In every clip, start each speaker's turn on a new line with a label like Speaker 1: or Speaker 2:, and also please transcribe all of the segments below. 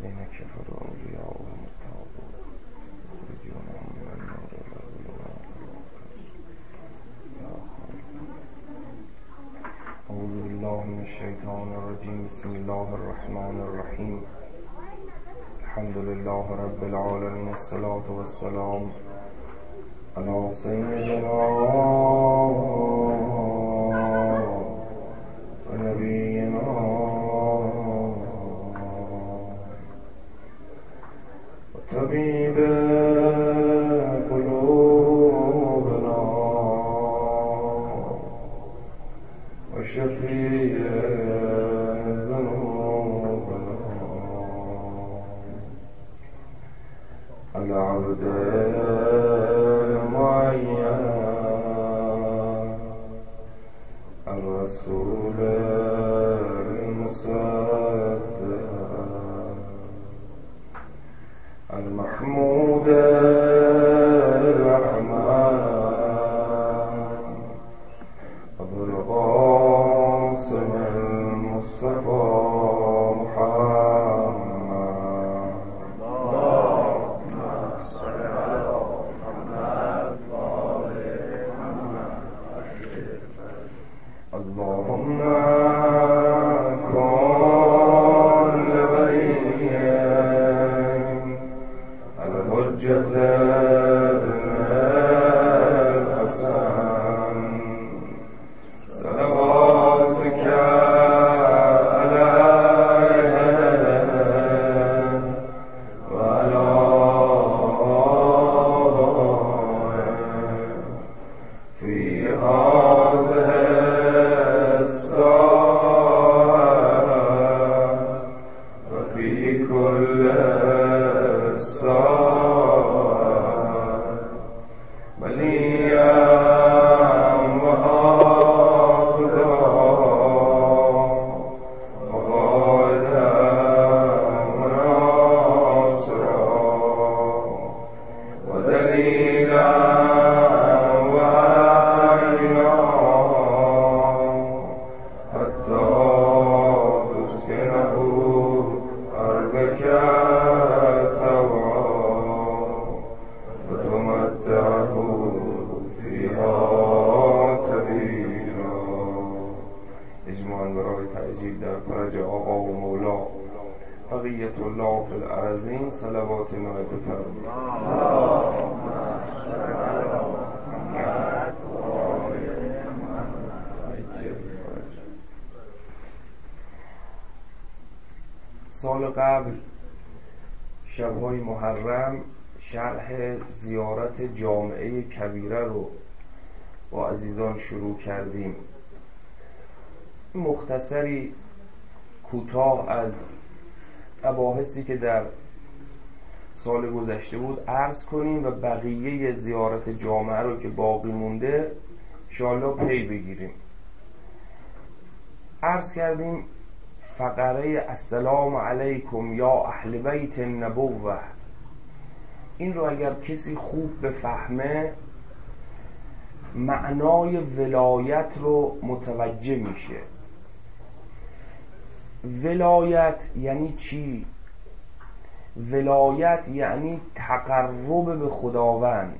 Speaker 1: الذين كفروا أولياؤهم الطاغوت يخرجونهم من النور إلى الظلمات أعوذ بالله من الشيطان الرجيم. بسم الله الرحمن الرحيم. الحمد لله رب العالمين، الصلاة والسلام على سيدنا ونبينا وطبيب قلوبنا وشفيع ذنوبنا العبد المعين الرسول المصدق المحمود الرحمن أبو القاسم المصطفى محمد. اللهم صل على محمد وآل محمد. اللهم كن لوليك الحجة الحسن صلواتك عليه وعلى آله في هذه الساعة وفي كل ساعة وليا وحافظا وقائدا وناصرا ودليلا وعينا حتى تسكنه أرضك طوعا وتمتعه فيها طويلا. اجماعاً برای تعجیل در فرج آقا و مولا بقیت الله فی الارضین صلوات نائب بفرمایید. سال قبل شب‌های محرم شرح زیارت جامعه کبیره رو با عزیزان شروع کردیم. مختصری کوتاه از مباحثی که در سال گذشته بود عرض کنیم و بقیه زیارت جامعه رو که باقی مونده انشاءالله پی بگیریم. عرض کردیم فقره السلام علیکم یا اهل بیت النبوة، این رو اگر کسی خوب بفهمه معنای ولایت رو متوجه میشه. ولایت یعنی چی؟ ولایت یعنی تقرب به خداوند.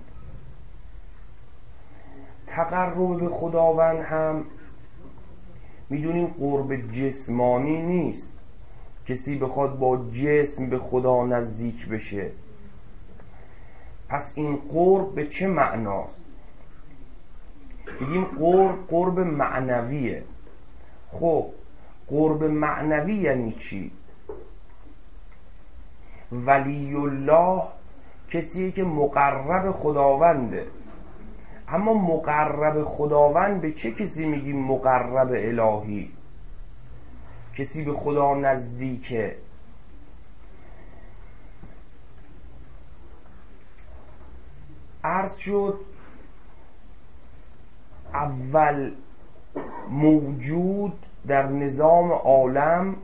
Speaker 1: تقرب به خداوند هم میدونیم قرب جسمانی نیست، کسی بخواد با جسم به خدا نزدیک بشه. پس این قرب به چه معناست؟ بگیم قرب معنویه. خب قرب معنوی یعنی چی؟ ولی الله کسیه که مقرب خداونده. اما مقرب خداوند به چه کسی میگیم مقرب الهی؟ کسی به خدا نزدیکه. عرض شد اول موجود در نظام عالم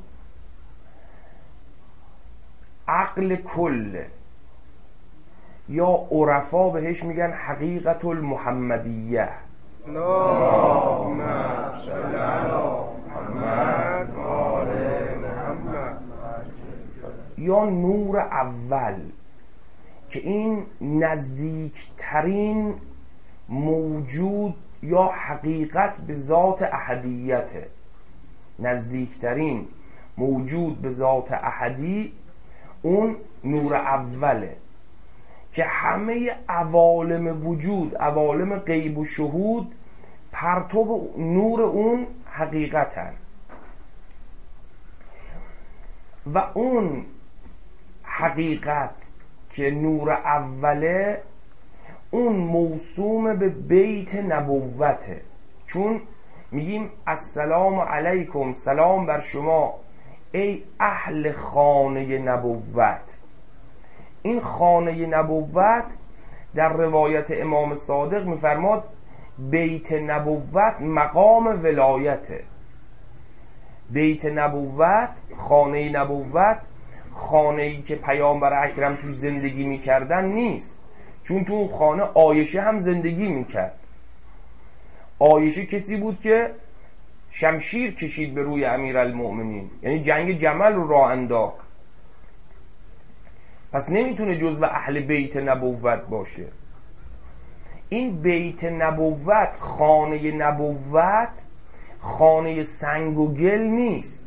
Speaker 1: عقل کل، یا عرفا بهش میگن حقیقت المحمدیه. اللهم صل علی محمد و آل محمد. یا نور اول که این نزدیکترین موجود یا حقیقت به ذات احدیته، نزدیکترین موجود به ذات احدی اون نور اوله که همه عوالم وجود، عوالم غیب و شهود پرتو نور اون حقیقتن و اون حقیقت که نور اوله اون موسوم به بیت نبوته. چون میگیم السلام علیکم، سلام بر شما ای اهل خانه نبوت. این خانه نبوت در روایت امام صادق میفرماد بیت نبوت مقام ولایته. بیت نبوت، خانه نبوت، خانه‌ای که پیامبر اکرم توی زندگی میکردن نیست، چون تو اون خانه عایشه هم زندگی میکرد. عایشه کسی بود که شمشیر کشید به روی امیرالمؤمنین، یعنی جنگ جمل رو راه انداخت. پس نمیتونه جزو اهل بیت نبوت باشه. این بیت نبوت، خانه نبوت، خانه سنگ و گل نیست،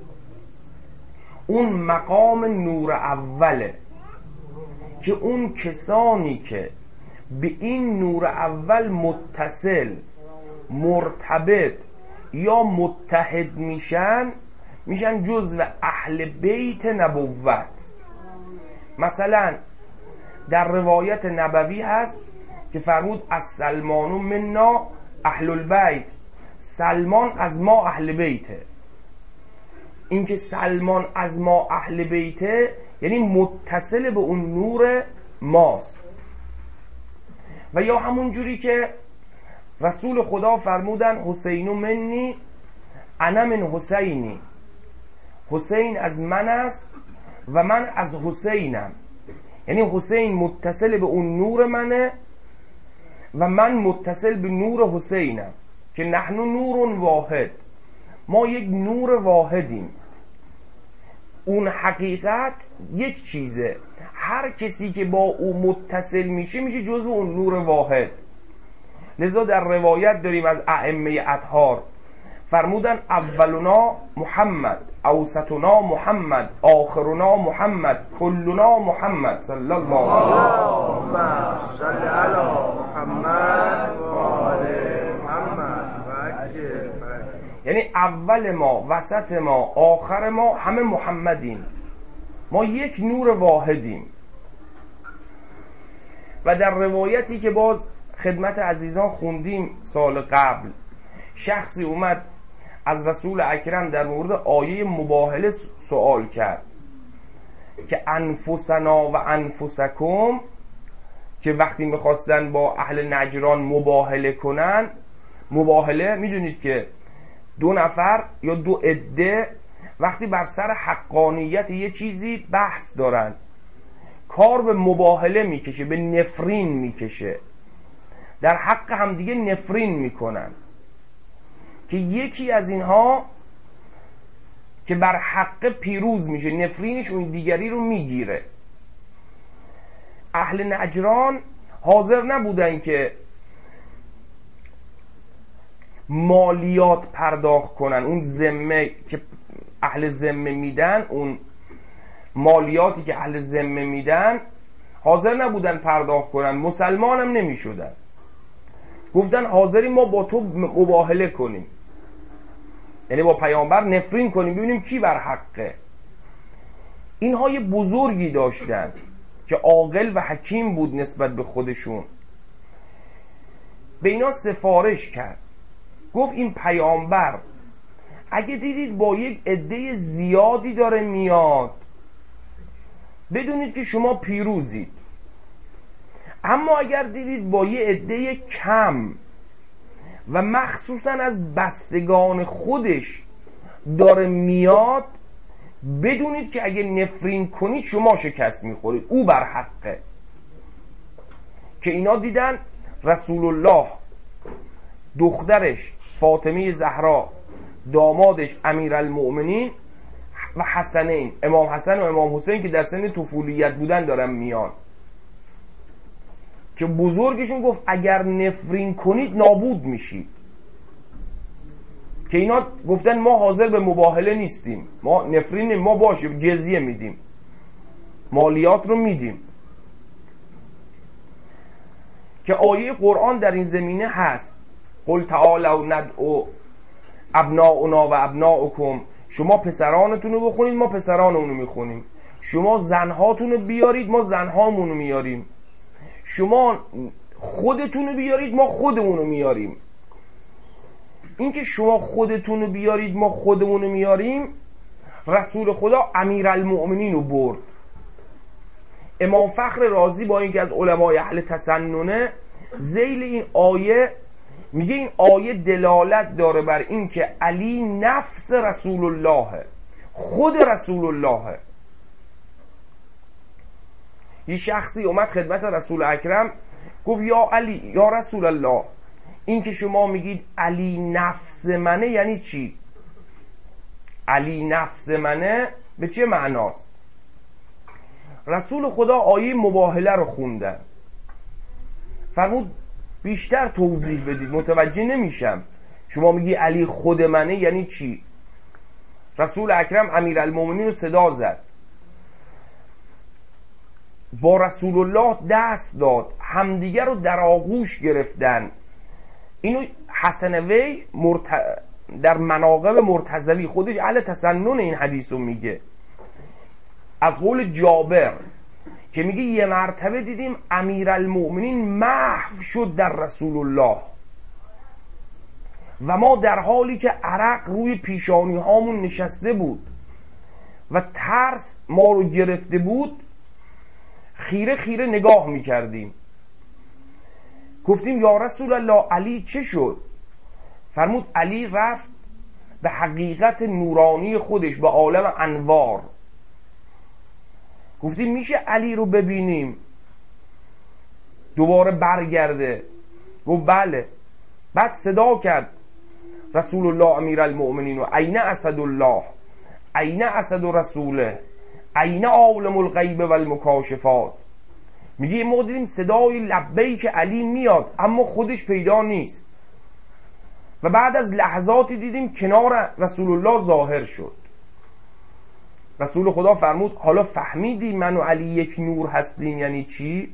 Speaker 1: اون مقام نور اوله که اون کسانی که به این نور اول متصل، مرتبط یا متحد میشن جزو اهل بیت نبوت. مثلا در روایت نبوی هست که فرمود السلمان منا اهل البیت، سلمان از ما اهل بیته. این که سلمان از ما اهل بیته یعنی متصل به اون نور ماست. و یا همون جوری که رسول خدا فرمودن حسین منی انا من حسینی، حسین از من است و من از حسینم. یعنی حسین متصل به اون نور منه و من متصل به نور حسینم که نحن نور واحد، ما یک نور واحدیم. اون حقیقت یک چیزه، هر کسی که با او متصل میشه جزو اون نور واحد. لذا در روایت داریم از ائمه اطهار فرمودن اولنا محمد، اوسطنا محمد، آخرنا محمد، کلنا محمد صلی الله علیه وسلم.
Speaker 2: صلی علی محمد و آل محمد.
Speaker 1: یعنی اول ما، وسط ما، آخر ما همه محمدیم، ما یک نور واحدیم. و در روایتی که باز خدمت عزیزان خوندیم سال قبل، شخصی اومد از رسول اکرم در مورد آیه مباهله سوال کرد که انفسنا و انفسکم، که وقتی میخواستن با اهل نجران مباهله کنن، مباهله میدونید که دو نفر یا دو عده وقتی بر سر حقانیت یه چیزی بحث دارن، کار به مباهله میکشه، به نفرین میکشه، در حق همدیگه نفرین میکنن که یکی از اینها که بر حق پیروز میشه نفرینش اون دیگری رو میگیره. اهل نجران حاضر نبودن که مالیات پرداخت کنن، اون ذمه که اهل ذمه میدن، اون مالیاتی که اهل ذمه میدن حاضر نبودن پرداخت کنن، مسلمان هم نمیشدن. گفتن حاضریم ما با تو مباهله کنیم، یعنی با پیامبر نفرین کنیم ببینیم کی بر حقه. اینها یه بزرگی داشتن که عاقل و حکیم بود نسبت به خودشون، به اینا سفارش کرد، گفت این پیامبر اگه دیدید با یک عده زیادی داره میاد بدونید که شما پیروزید، اما اگر دیدید با یه عده کم و مخصوصا از بستگان خودش داره میاد بدونید که اگه نفرین کنید شما شکست میخورید، او بر حقه. که اینا دیدن رسول الله، دخترش فاطمه زهرا، دامادش امیرالمؤمنین و حسنین، امام حسن و امام حسین که در سن طفولیت بودن دارن میان، که بزرگشون گفت اگر نفرین کنید نابود میشید، که اینا گفتن ما حاضر به مباهله نیستیم، ما نفرین ما باشه جزیه میدیم، مالیات رو میدیم. که آیه قرآن در این زمینه هست، قل تعالوا ندعو ابناؤنا و ابناؤکم، شما پسرانتون رو بخونید ما پسرانمون رو میخونیم، شما زنهاتون رو بیارید ما زنهامون رو میاریم، شما خودتون رو بیارید ما خودمون رو میاریم. این که شما خودتون رو بیارید ما خودمون رو میاریم، رسول خدا امیرالمؤمنین رو برد. امام فخر رازی با اینکه از علمای اهل تسننه، ذیل این آیه میگه این آیه دلالت داره بر این که علی نفس رسول الله، خود رسول الله. یه شخصی اومد خدمت رسول اکرم گفت یا علی یا رسول الله، این که شما میگید علی نفس منه یعنی چی؟ علی نفس منه به چه معناست؟ رسول خدا آیه مباهله رو خوندن، فرمود بیشتر توضیح بدید، متوجه نمیشم، شما میگی علی خود منه یعنی چی؟ رسول اکرم امیرالمومنین رو صدا زد، با رسول الله دست داد، همدیگر رو در آغوش گرفتن. اینو حسن وی در مناقب مرتضوی خودش اهل تسنن این حدیث رو میگه، از قول جابر که میگه یه مرتبه دیدیم امیرالمؤمنین محو شد در رسول الله و ما در حالی که عرق روی پیشانی هامون نشسته بود و ترس ما رو گرفته بود خیره خیره نگاه میکردیم. گفتیم یا رسول الله علی چه شد؟ فرمود علی رفت به حقیقت نورانی خودش، به عالم انوار. گفتیم میشه علی رو ببینیم دوباره برگرده؟ گفت بله. بعد صدا کرد رسول الله امیرالمؤمنین و عین اسد الله، عین اسد رسوله، عین عالم الغیب و المکاشفات. میگه ما دیدیم صدای لبیک علی میاد اما خودش پیدا نیست و بعد از لحظاتی دیدیم کنار رسول الله ظاهر شد. رسول خدا فرمود حالا فهمیدی من و علی یک نور هستیم یعنی چی؟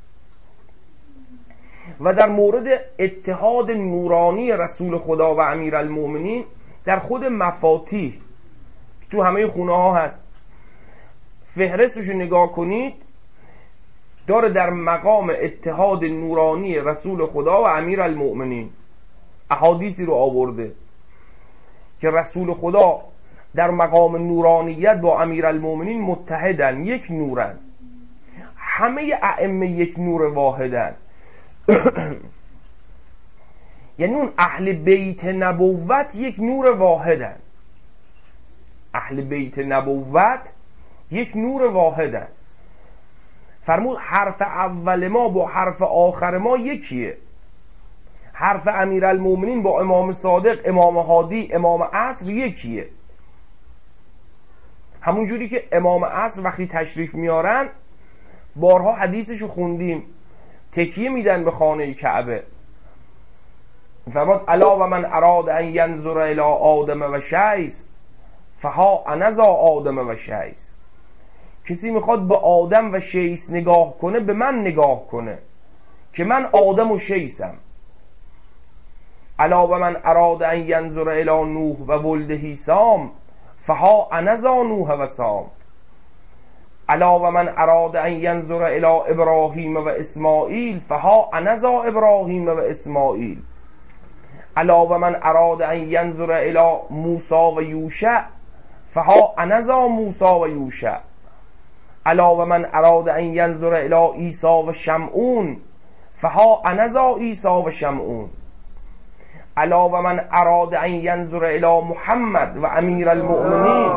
Speaker 1: و در مورد اتحاد نورانی رسول خدا و امیرالمؤمنین در خود مفاتیح تو همه خونه ها هست، فهرستشو نگاه کنید، داره در مقام اتحاد نورانی رسول خدا و امیرالمؤمنین احادیثی رو آورده که رسول خدا در مقام نورانیت با امیرالمؤمنین متحدن، یک نورن، همه ائمه یک نور واحدن. یعنی اون اهل بیت نبوت یک نور واحدن، اهل بیت نبوت یک نور واحدن. فرمود حرف اول ما با حرف آخر ما یکیه، حرف امیرالمؤمنین با امام صادق، امام هادی، امام عصر یکیه. همون جوری که امام عصر وقتی تشریف میارن، بارها حدیثشو خوندیم، تکیه میدن به خانه کعبه. فرمود الا و من اراد ان ینظر الی آدم و شیس فها انذا آدم و شیس. کسی میخواد به آدم و شیس نگاه کنه به من نگاه کنه که من آدم و شیسم. الا و من اراد ان ینظر الی نوح و ولده سام فها انذا نوح و سام. الا و من اراد ان ینظر الی ابراهیم و اسماعیل فها انذا ابراهیم و اسماعیل. الا و من اراد ان ینظر الی موسی و یوشع فها انذا موسی و یوشع. الا و من اراد ان ینظر الی عیسی و شمعون فها انذا عیسی و شمعون. الا و من اراد ان ینظر الی محمد و امیرالمؤمنین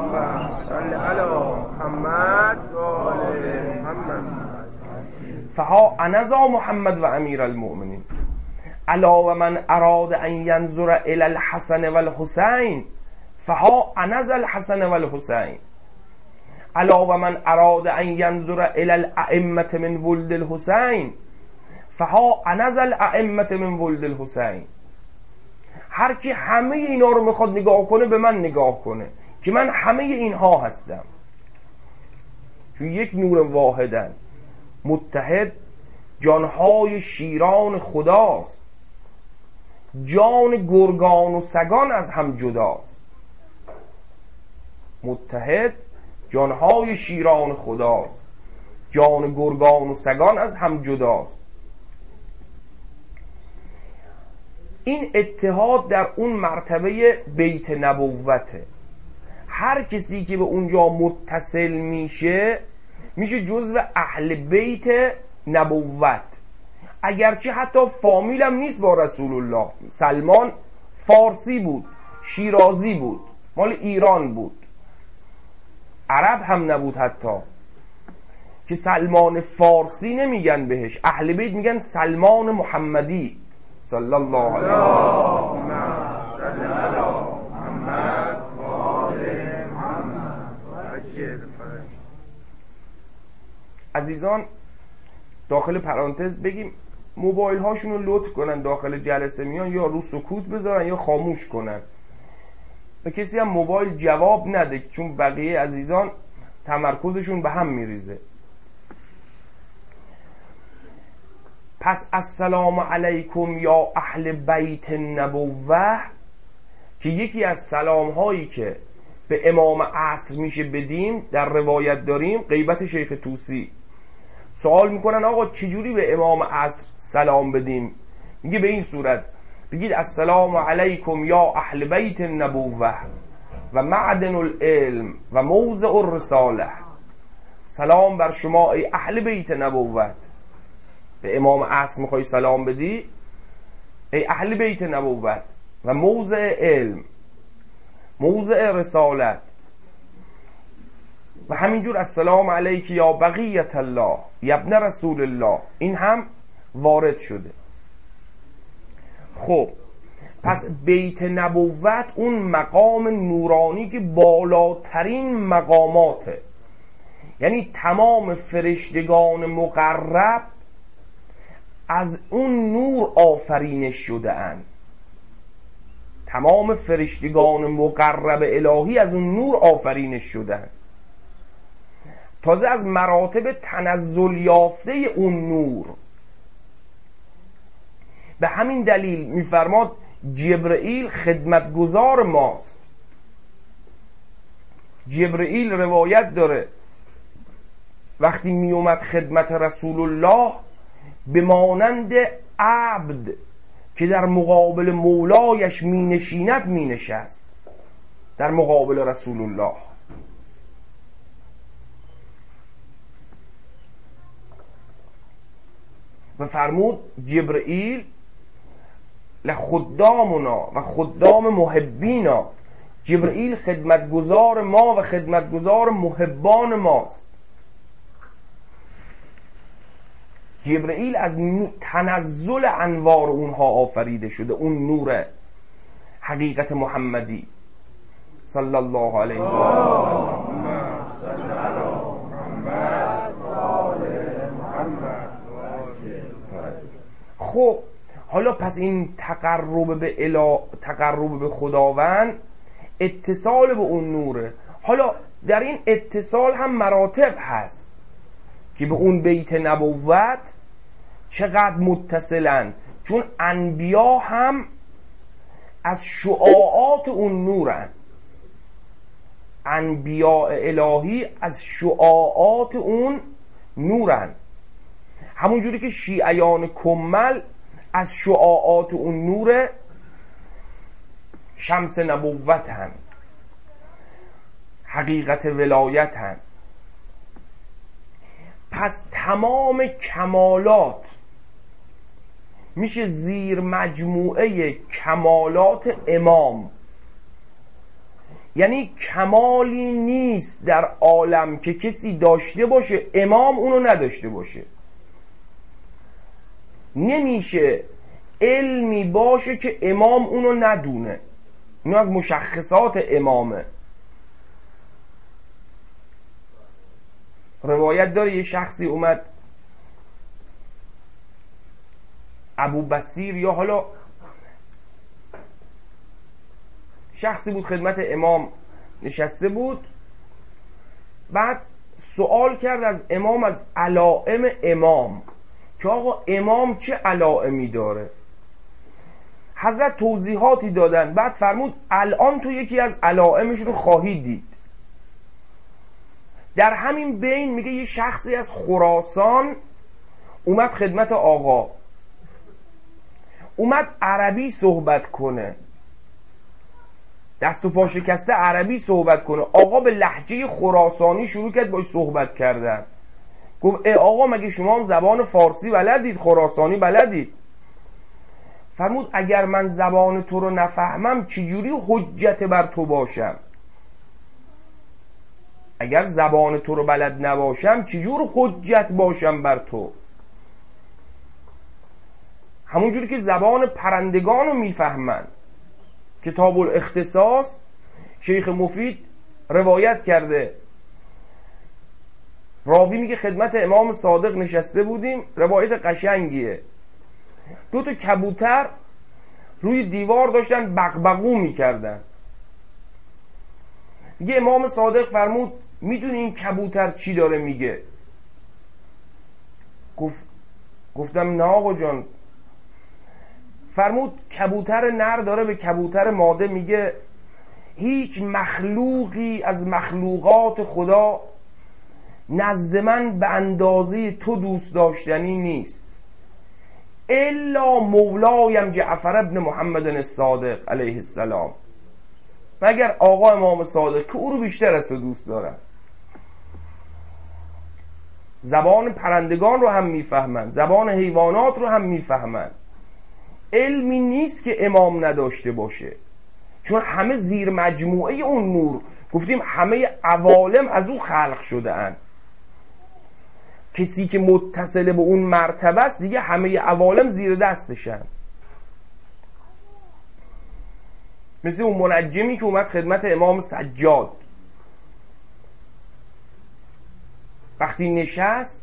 Speaker 1: فها انذا محمد و امیرالمؤمنین. الا و من اراد ان ینظر الی الحسن و الحسین فها انذ الحسن و الحسین الا و من اراد ان ینظر الی الائمه من ولد الحسین فها انذ الائمه من ولد الحسین. هر کی همه اینا رو میخواد نگاه کنه به من نگاه کنه که من همه اینها هستم، چون یک نور واحدن، متحد، جانهای شیران خداست، جان گرگان و سگان از هم جداست. متحد، جانهای شیران خداست، جان گرگان و سگان از هم جداست. این اتحاد در اون مرتبه بیت نبوته. هر کسی که به اونجا متصل میشه جزو اهل بیت نبوت، اگرچه حتی فامیلم نیست با رسول الله. سلمان فارسی بود، شیرازی بود، مال ایران بود، عرب هم نبود حتی، که سلمان فارسی نمیگن بهش، اهل بیت میگن سلمان محمدی صلی الله علیه و عزیزان داخل پرانتز بگیم موبایل هاشون رو لطف کنن داخل جلسه میان یا رو سکوت بذارن یا خاموش کنن. به کسی هم موبایل جواب نده چون بقیه عزیزان تمرکزشون به هم میریزه. پس السلام علیکم یا اهل بیت نبوه که یکی از سلام هایی که به امام عصر میشه بدیم در روایت داریم، غیبت شیخ طوسی. سوال میکنن آقا چجوری به امام عصر سلام بدیم؟ میگه به این صورت، بگید السلام علیکم یا اهل بیت نبوه و معدن العلم و موضع الرساله. سلام بر شما ای اهل بیت نبوت. به امام عصر میخوای سلام بدی، ای اهل بیت نبوت و موضع علم، موضع رسالت. و همینجور السلام علیک یا بقیت الله یا ابن رسول الله، این هم وارد شده. خب پس بیت نبوت اون مقام نورانی که بالاترین مقاماته، یعنی تمام فرشتگان مقرب از اون نور آفرینش شده اند. تمام فرشتگان مقرب الهی از اون نور آفرینش شدند. تازه از مراتب تنزل یافته اون نور. به همین دلیل میفرماد جبرئیل خدمتگزار ماست. جبرئیل روایت داره وقتی میومد خدمت رسول الله به مانند عبد که در مقابل مولایش می نشیند می نشست در مقابل رسول الله. و فرمود جبرئیل لخدامنا و خدام محبینا، جبرئیل خدمتگزار ما و خدمتگزار محبان ماست. جبرئیل از تنزل انوار اونها آفریده شده، اون نور حقیقت محمدی صلی الله علیه و سلم. خب حالا پس این تقرب به خداوند اتصال به اون نوره. حالا در این اتصال هم مراتب هست که به اون بیت نبوت چقدر متصلن، چون انبیا هم از شعاعات اون نورن. انبیاء الهی از شعاعات اون نورن، همون جوری که شیعیان کمل از شعاعات اون نور شمس نبوت هن، حقیقت ولایت هن. پس تمام کمالات میشه زیر مجموعه کمالات امام. یعنی کمالی نیست در عالم که کسی داشته باشه امام اونو نداشته باشه. نمیشه علمی باشه که امام اونو ندونه، اینو از مشخصات امامه. روایت داره یه شخصی اومد، ابو بصیر یا حالا شخصی بود، خدمت امام نشسته بود، بعد سوال کرد از امام از علائم امام که آقا امام چه علائمی داره. حضرت توضیحاتی دادن، بعد فرمود الان تو یکی از علائمش رو خواهی دید. در همین بین میگه یه شخصی از خراسان اومد خدمت آقا، اومد عربی صحبت کنه، دست و پا شکسته عربی صحبت کنه. آقا به لهجه خراسانی شروع کرد باش صحبت کردن. گفت ای آقا مگه شما هم زبان فارسی بلدید، خراسانی بلدید؟ فرمود اگر من زبان تو رو نفهمم چجوری حجت بر تو باشم؟ اگر زبان تو رو بلد نباشم چجور حجت باشم بر تو؟ همونجوری که زبان پرندگان رو میفهمن. کتاب الاختصاص شیخ مفید روایت کرده، راوی میگه خدمت امام صادق نشسته بودیم، روایت قشنگیه، دو تا کبوتر روی دیوار داشتن بغبغو میکردن. میگه امام صادق فرمود میدونی این کبوتر چی داره میگه؟ گفتم نه آقا جان. فرمود کبوتر نر داره به کبوتر ماده میگه هیچ مخلوقی از مخلوقات خدا نزد من به اندازه تو دوست داشتنی نیست الا مولایم جعفر ابن محمد الصادق علیه السلام، مگر آقا امام صادق که او رو بیشتر از تو دوست دارم. زبان پرندگان رو هم میفهمن، زبان حیوانات رو هم میفهمن. علمی نیست که امام نداشته باشه، چون همه زیر مجموعه اون نور. گفتیم همه عوالم از او خلق شده اند. کسی که متصل به اون مرتبه است دیگه همه عوالم زیر دستشن. مثل اون منجمی که اومد خدمت امام سجاد، وقتی نشست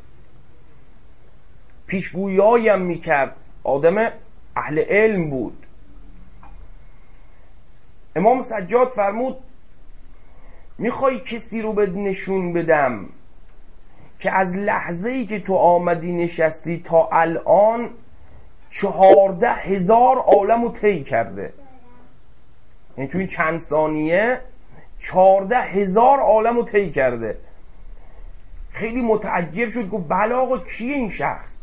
Speaker 1: پیشگویی هم میکرد، آدم اهل علم بود. امام سجاد فرمود میخوای کسی رو به نشون بدم که از لحظه‌ای که تو آمدی نشستی تا الان 14,000 عالم رو طی کرده، یعنی تو این چند ثانیه 14,000 عالم رو طی کرده. خیلی متعجب شد، گفت بله آقا کیه این شخص؟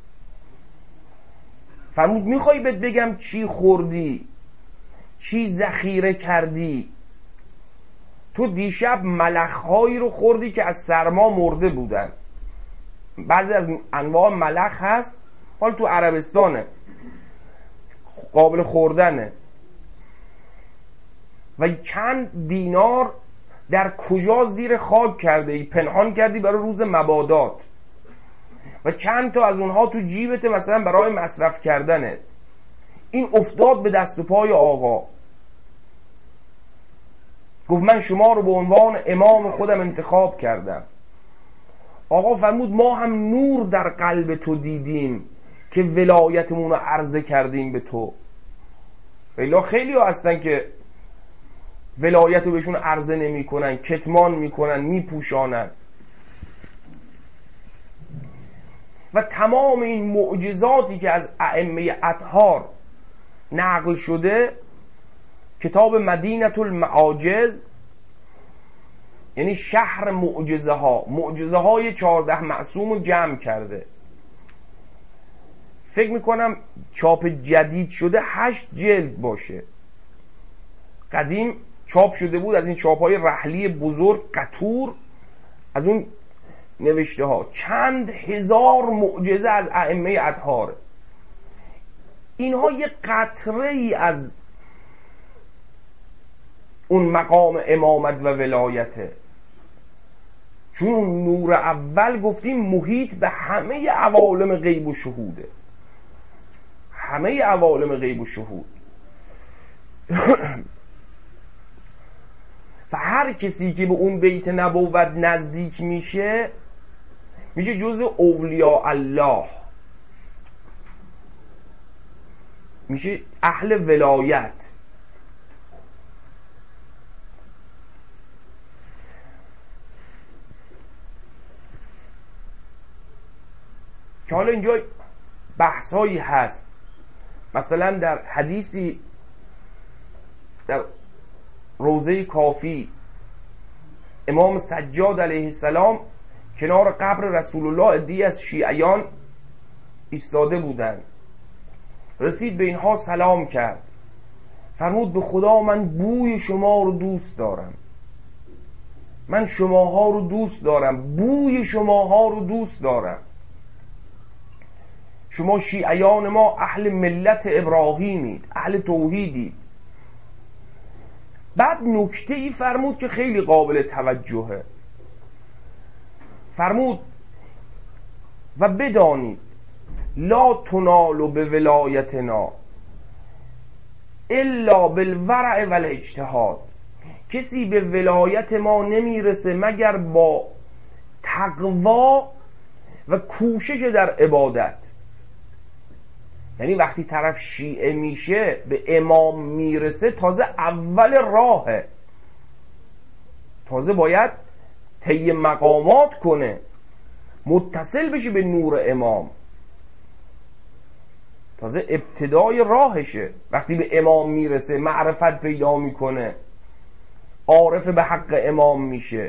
Speaker 1: فرمود میخوای بهت بگم چی خوردی، چی ذخیره کردی؟ تو دیشب ملخ‌هایی رو خوردی که از سرما مرده بودن. بعضی از انواع ملخ هست حال تو عربستانه، قابل خوردنه. و چند دینار در کجا زیر خاک کرده ای، پنهان کردی برای روز مبادات، و چند تا از اونها تو جیبت مثلا برای مصرف کردنه. این افتاد به دست و پای آقا، گفت من شما رو به عنوان امام خودم انتخاب کردم. آقا فرمود ما هم نور در قلب تو دیدیم که ولایتمون رو عرضه کردیم به تو. خیلی ها هستن که ولایت رو بهشون عرضه نمی کنن، کتمان میکنن، میپوشانن. و تمام این معجزاتی که از ائمه اطهار نقل شده، کتاب مدینه المعاجز یعنی شهر معجزه ها، معجزه های 14 معصوم رو جمع کرده. فکر میکنم چاپ جدید شده 8 جلد باشه. قدیم چاپ شده بود از این چاپ های رحلی بزرگ قطور، از اون نوشته ها چند هزار معجزه از ائمه اطهار. اینها یه قطره ای از اون مقام امامت و ولایته، چون اون نور اول گفتیم محیط به همه عوالم غیب و شهوده، همه عوالم غیب و شهود. هر کسی که به اون بیت نبوت نزدیک میشه میشه جزء اولیاء الله، میشه اهل ولایت. که حالا اینجا بحثایی هست، مثلا در حدیثی در روضه کافی امام سجاد علیه السلام کنار قبر رسول الله عده‌ای از شیعیان ایستاده بودند، رسید به اینها سلام کرد، فرمود به خدا من بوی شما رو دوست دارم، من شماها رو دوست دارم، بوی شماها رو دوست دارم، شما شیعیان ما اهل ملت ابراهیمید، اهل توحیدید. بعد نکته ای فرمود که خیلی قابل توجهه، فرمود و بدانید لا تنالوا به ولایتنا الا بالورع و الاجتهاد، کسی به ولایت ما نمیرسه مگر با تقوا و کوشش در عبادت. یعنی وقتی طرف شیعه میشه به امام میرسه تازه اول راهه، تازه باید طی مقامات کنه، متصل بشه به نور امام، تازه ابتدای راهشه. وقتی به امام میرسه معرفت پیدا میکنه، عارف به حق امام میشه.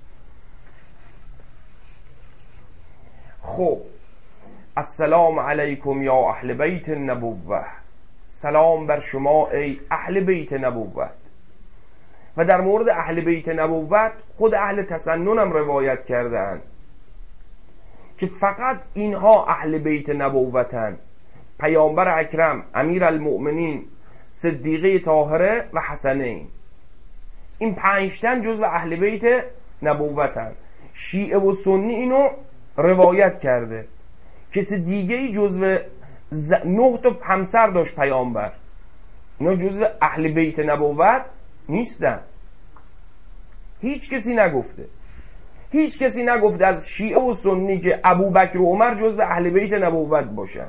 Speaker 1: خب السلام علیکم یا اهل بیت النبوة، سلام بر شما ای اهل بیت نبوت. و در مورد اهل بیت نبوت خود اهل تسنن هم روایت کردن که فقط اینها اهل بیت نبوتن، پیامبر اکرم، امیر المؤمنین، صدیقه طاهره و حسنین، این 5 تن جزو اهل بیت نبوتن. شیعه و سنی اینو روایت کرده، کسی دیگه ای جزو 9 تا همسر داشت پیامبر، اینا جزو اهل بیت نبوت نیستن. هیچ کسی نگفته، هیچ کسی نگفته از شیعه و سنی که ابوبکر و عمر جزو اهل بیت نبوت باشن.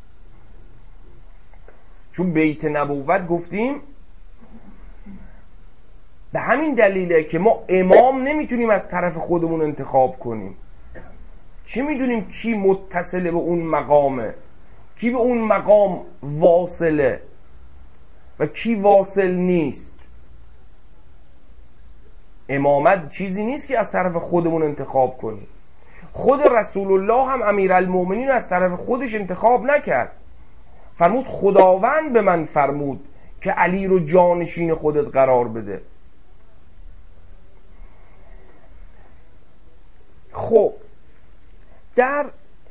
Speaker 1: چون بیت نبوت گفتیم به همین دلیله که ما امام نمیتونیم از طرف خودمون انتخاب کنیم. چه میدونیم کی متصل به اون مقامه، کی به اون مقام واصله و کی واصل نیست. امامت چیزی نیست که از طرف خودمون انتخاب کنیم. خود رسول الله هم امیرالمومنین از طرف خودش انتخاب نکرد، فرمود خداوند به من فرمود که علی رو جانشین خودت قرار بده. خب در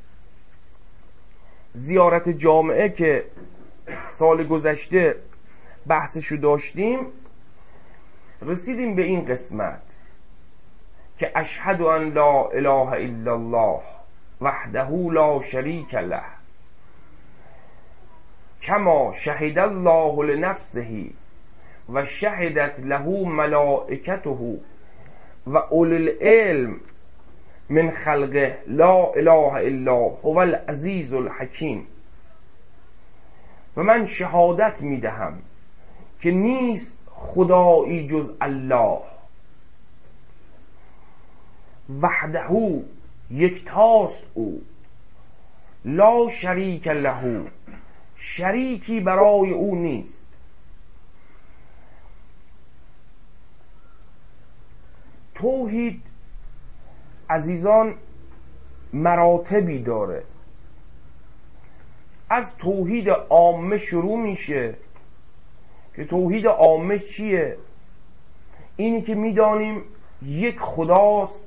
Speaker 1: زیارت جامعه که سال گذشته بحثشو داشتیم رسیدیم به این قسمت که اشهد ان لا اله الا الله وحده لا شریک له کما شهد الله لنفسه و شهدت له ملائکته و اولو العلم من خلقه لا اله الا هو العزیز الحکیم. و من شهادت میدهم که نیست خدایی جز الله، وحده یکتاست او، لا شریک له شریکی برای او نیست. توحید عزیزان مراتبی داره. از توحید عامه شروع میشه که توحید عامه چیه؟ اینی که میدانیم یک خداست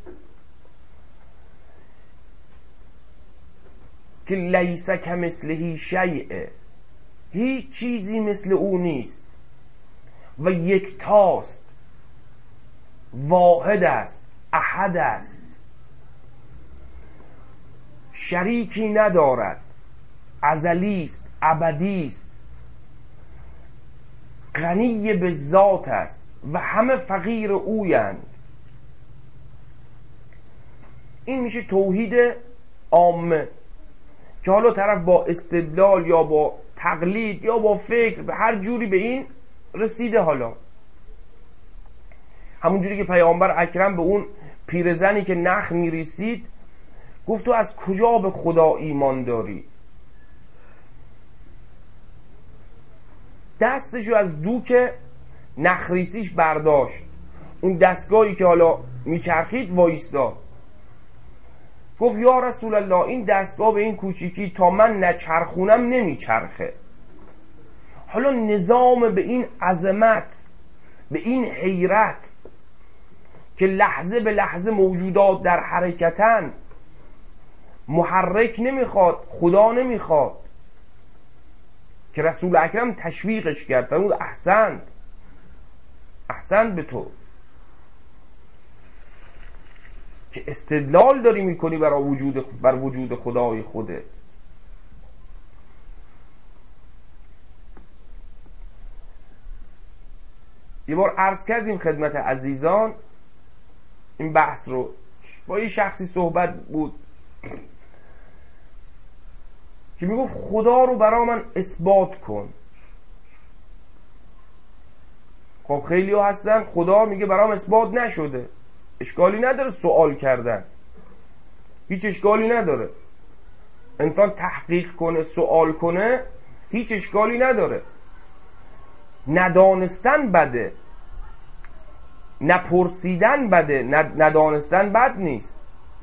Speaker 1: که لیس کمثله شیء، هیچ چیزی مثل او نیست و یکتاست، واحد است، احد است، شریکی ندارد، ازلی است، ابدی است، غنی به ذات است و همه فقیر اویند. این میشه توحید عامه که حالا طرف با استدلال یا با تقلید یا با فکر به هر جوری به این رسیده. حالا همون جوری که پیامبر اکرم به اون پیرزنی که نخ میریسید گفت تو از کجا به خدا ایمان داری؟ دستشو از دوک نخریسیش برداشت، اون دستگاهی که حالا میچرخید وایستا، گفت یا رسول الله این دستگاه به این کوچیکی تا من نچرخونم نمیچرخه. حالا نظام به این عظمت، به این حیرت که لحظه به لحظه موجودات در حرکتن، محرک نمیخواد، خدا نمیخواد، که رسول اکرم تشویقش کرد، فرمود احسنت به تو که استدلال داری میکنی بر وجود خدای خوده. یه بار عرض کردیم خدمت عزیزان این بحث رو، با یه شخصی صحبت بود که میگفت خدا رو برا من اثبات کن. خب خیلی ها هستن خدا میگه برام اثبات نشده، اشکالی نداره سوال کردن، هیچ اشکالی نداره، انسان تحقیق کنه سوال کنه هیچ اشکالی نداره. ندانستن بده، نپرسیدن بده، ندانستن بد نیست.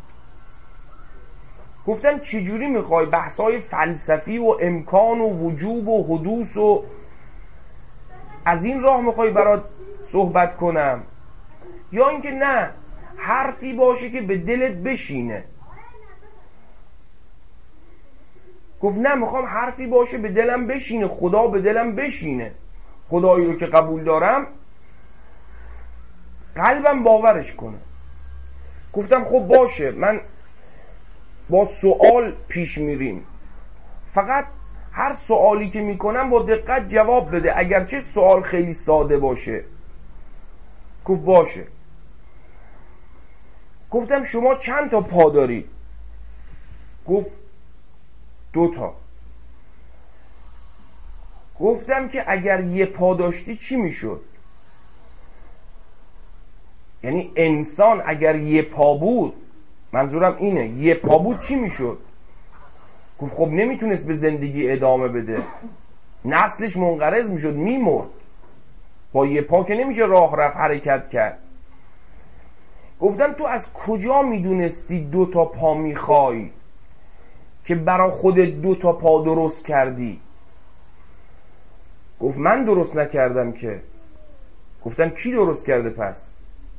Speaker 1: گفتم چجوری میخوای بحثای فلسفی و امکان و وجوب و حدوث و از این راه میخوای برات صحبت کنم، یا اینکه نه حرفی باشه که به دلت بشینه؟ گفت نه میخوام حرفی باشه به دلم بشینه، خدا به دلم بشینه، خدایی رو که قبول دارم قلبم باورش کنه. گفتم خب باشه، من با سوال پیش میریم، فقط هر سوالی که میکنم با دقت جواب بده، اگرچه سوال خیلی ساده باشه. گفت باشه. گفتم شما چند تا پا داری؟ گفت 2 تا. گفتم که اگر یه پا داشتی چی میشد؟ یعنی انسان اگر یه پا بود، منظورم اینه، یه پا بود چی میشد؟ گفت خب نمیتونست به زندگی ادامه بده، نسلش منقرض میشد، میمرد. با یه پا که نمیشه راه رفت حرکت کرد. گفتم تو از کجا میدونستی 2 تا پا میخوای که برا خودت 2 تا پا درست کردی؟ گفت من درست نکردم که. گفتم کی درست کرده پس؟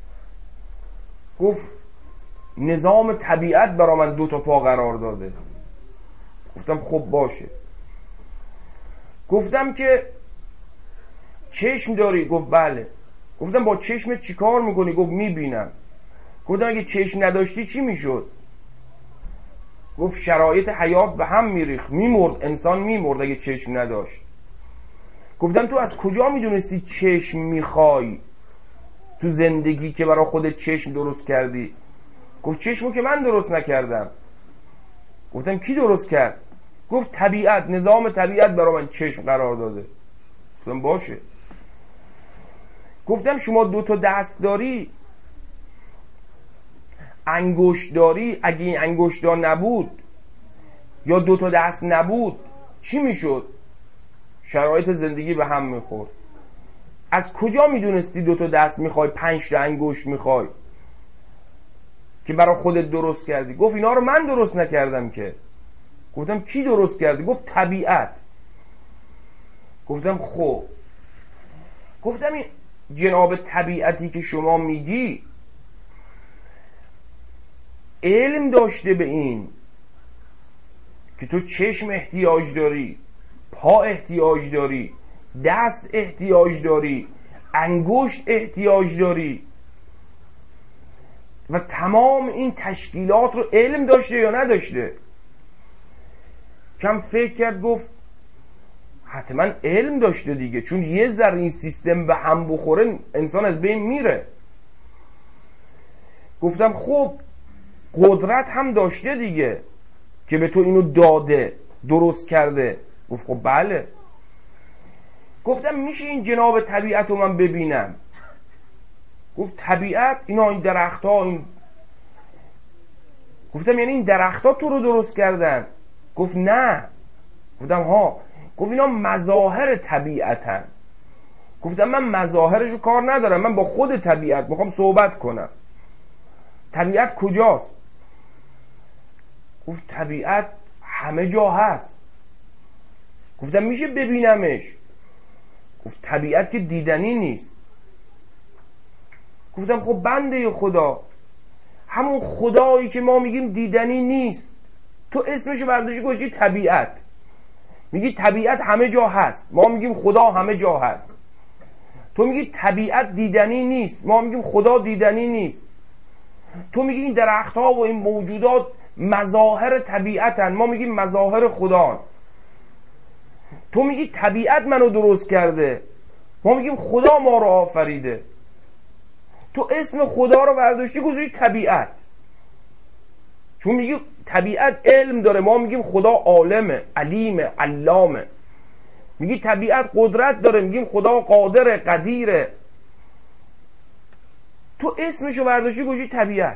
Speaker 1: گفت نظام طبیعت برا من 2 تا پا قرار داده. گفتم خب باشه. گفتم که چشم داری؟ گفت بله. گفتم با چشمت چی کار میکنی؟ گفت میبینم. گفتم اگه چشم نداشتی چی میشد؟ گفت شرایط حیات به هم میریخت، میمرد، انسان میمرد اگه چشم نداشت. گفتم تو از کجا میدونستی چشم میخوای تو زندگی که برای خودت چشم درست کردی؟ گفت چشمو که من درست نکردم. گفتم کی درست کرد؟ گفت طبیعت، نظام طبیعت برای من چشم قرار داده. گفتم باشه. گفتم شما 2 تا دست داری، انگشت داری، اگه این انگشت‌ها نبود یا 2 تا دست نبود چی میشد؟ شرایط زندگی به هم میخورد. از کجا میدونستی 2 تا دست میخوای، 5 تا انگشت میخوای که برای خودت درست کردی؟ گفت اینا رو من درست نکردم که. گفتم کی درست کرده؟ گفت طبیعت. گفتم خب. گفتم این جناب طبیعتی که شما میگی علم داشته به این که تو چشم احتیاج داری، پا احتیاج داری، دست احتیاج داری، انگشت احتیاج داری، و تمام این تشکیلات رو علم داشته یا نداشته؟ کم فکر کرد، گفت حتما علم داشته دیگه، چون یه ذره این سیستم به هم بخوره انسان از بین میره. گفتم خب قدرت هم داشته دیگه که به تو اینو داده، درست کرده. گفت خب بله. گفتم میشه این جناب طبیعت رو من ببینم؟ گفت طبیعت اینا، این درخت ها، این. گفتم یعنی این درخت ها تو رو درست کردن؟ گفت نه. گفتم ها. گفت اینا مظاهر طبیعتن. گفتم من مظاهرشو کار ندارم، من با خود طبیعت میخوام صحبت کنم. طبیعت کجاست؟ گفت طبیعت همه جا هست. گفتم میشه ببینمش؟ گفت طبیعت که دیدنی نیست. گفتم خب بنده خدا، همون خدایی که ما میگیم دیدنی نیست، تو اسمشو برداشتی گذاشتی طبیعت. میگی طبیعت همه جا هست، ما میگیم خدا همه جا هست. تو میگی طبیعت دیدنی نیست، ما میگیم خدا دیدنی نیست. تو میگی این درخت ها و این موجودات مظاهر طبیعتن، ما میگیم مظاهر خدا. تو میگی طبیعت منو درست کرده، ما میگیم خدا ما رو آفریده. تو اسم خدا رو برداشتی گذاشتی طبیعت، چون میگی طبیعت علم داره، ما میگیم خدا عالمه، علیمه، علامه. میگی طبیعت قدرت داره، میگیم خدا قادره، قدیره. تو اسمشو برداشتی گذاشتی طبیعت.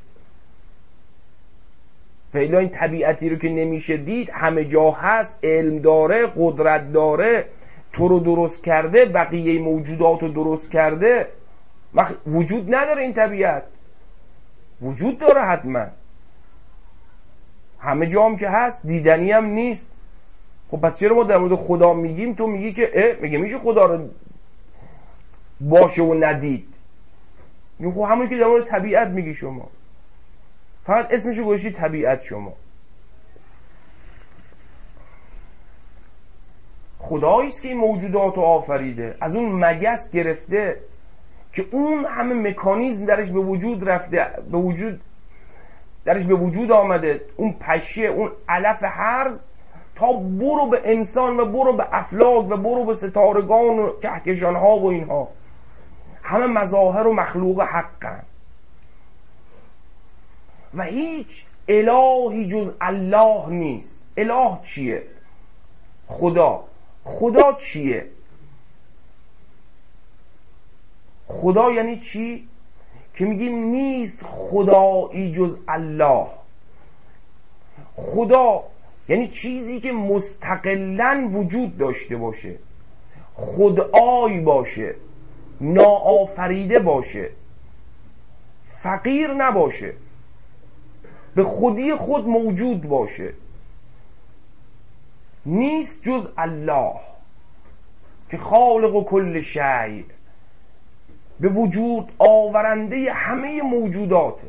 Speaker 1: فعلا این طبیعتی رو که نمیشه دید، همه جا هست، علم داره، قدرت داره، تو رو درست کرده، بقیه موجودات رو درست کرده، وجود نداره این طبیعت؟ وجود داره حتما، همه جا هم که هست، دیدنی هم نیست. خب پس چرا ما در مورد خدا میگیم تو میگی که میشه خدا رو باشه و ندید؟ میگم خب همون که در مورد طبیعت میگی شما، فقط اسمشو گوشی طبیعت. شما خداییست که این موجودات رو آفریده، از اون مگس گرفته که اون همه مکانیزم درش به وجود رفته، درش به وجود آمده، اون پشه، اون علف هرز، تا برو به انسان و برو به افلاک و برو به ستارگان و کهکشان ها و اینها، همه مظاهر و مخلوق حقن. و هیچ الهی جز الله نیست. اله چیه؟ خدا. خدا چیه؟ خدا یعنی چی؟ که میگیم نیست خدایی جز الله. خدا یعنی چیزی که مستقلاً وجود داشته باشه، خودآی باشه، ناآفریده باشه، فقیر نباشه، به خودی خود موجود باشه. نیست جز الله که خالق و کل شیء، به وجود آورنده همه موجوداته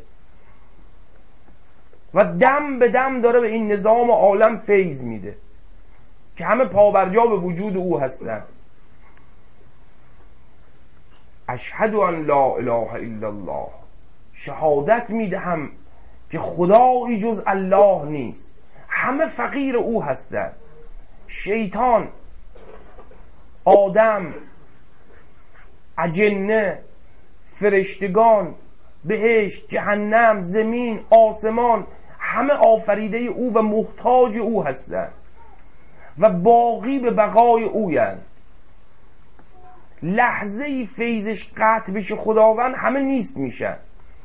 Speaker 1: و دم به دم داره به این نظام عالم فیض میده که همه پابرجا به وجود او هستن. اشهد ان لا اله الا الله، شهادت میدهم که خدایی جز الله نیست، همه فقیر او هستند. شیطان، آدم، اجنه، فرشتگان، بهشت، جهنم، زمین، آسمان، همه آفریده او و محتاج او هستند و باقی به بقای اویند. لحظه ای فیضش قطع بشه خداوند، همه نیست میشن.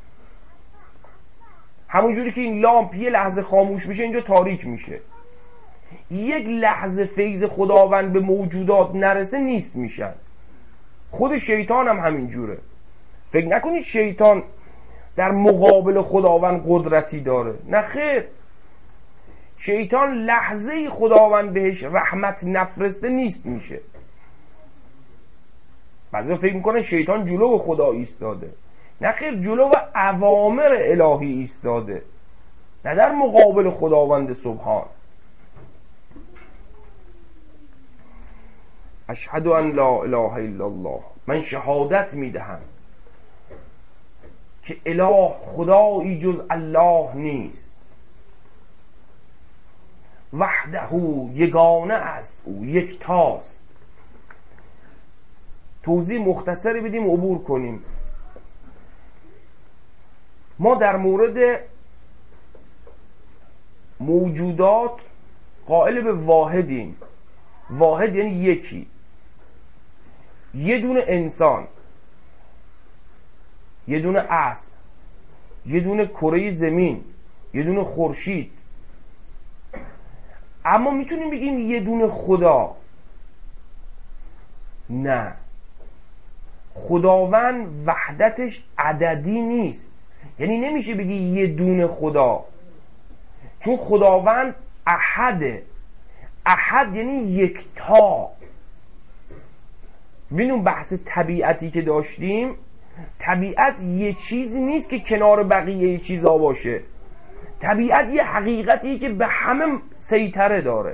Speaker 1: همونجوری که این لامپ یه لحظه خاموش میشه اینجا تاریک میشه، یک لحظه فیض خداوند به موجودات نرسه نیست میشن. خود شیطان هم همینجوره. فکر نکنید شیطان در مقابل خداوند قدرتی داره، نه خیر. شیطان لحظه خداوند بهش رحمت نفرسته نیست میشه. بعضی فکر میکنن شیطان جلو خدا ایستاده، نه خیر، جلو اوامر الهی ایستاده، نه در مقابل خداوند سبحان. اشهد ان لا اله الا الله، من شهادت میدهم که اله، خدایی جز الله نیست. وحده یگانه است او، یکتاست. توضیح مختصری بدیم عبور کنیم. ما در مورد موجودات قائل به واحدیم. واحد یعنی یکی، یه دونه انسان، یه دونه اصل، یه دونه کره زمین، یه دونه خورشید. اما میتونیم بگیم یه دونه خدا؟ نه، خداوند وحدتش عددی نیست. یعنی نمیشه بگی یه دونه خدا، چون خداوند احده. احد یعنی یکتا. ببینیم بحث طبیعتی که داشتیم، طبیعت یه چیزی نیست که کنار بقیه چیزا باشه. طبیعت یه حقیقتیه که به همه سیطره داره.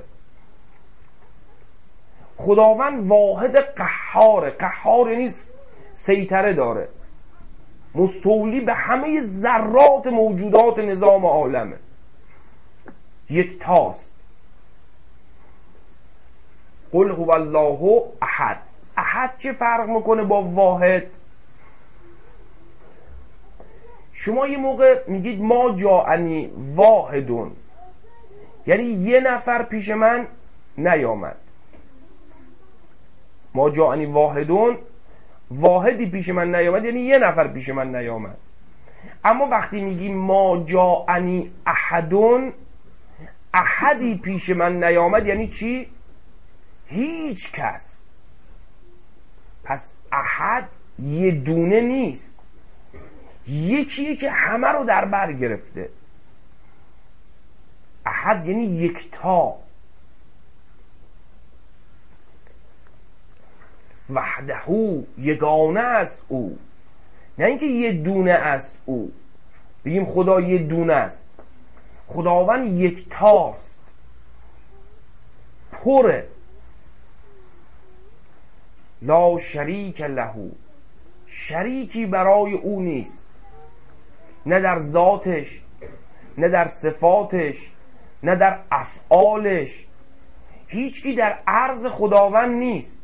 Speaker 1: خداوند واحد قهاره. قهار یعنی سیطره داره، مستولی به همه ذرات موجودات نظام عالمه، یکتاست. قل هو الله احد. احد چه فرق میکنه با واحد؟ شما یه موقع میگید ما جاءنی واحدون، یعنی یه نفر پیش من نیامد. ما جاءنی واحدون، واحدی پیش من نیامد یعنی یه نفر پیش من نیامد. اما وقتی میگیم ما جاءنی احدون، احدی پیش من نیامد یعنی چی؟ هیچ کس. پس احد یه دونه نیست، یکیه که همه رو در بر گرفته. احد یعنی یکتا. وحده یگانه است او، نه اینکه یه دونه است او. بگیم خدا یه دونه است. خداوند یکتاست، پره. لا شریک له، شریکی برای او نیست، نه در ذاتش، نه در صفاتش، نه در افعالش. هیچکی در عرض خداوند نیست.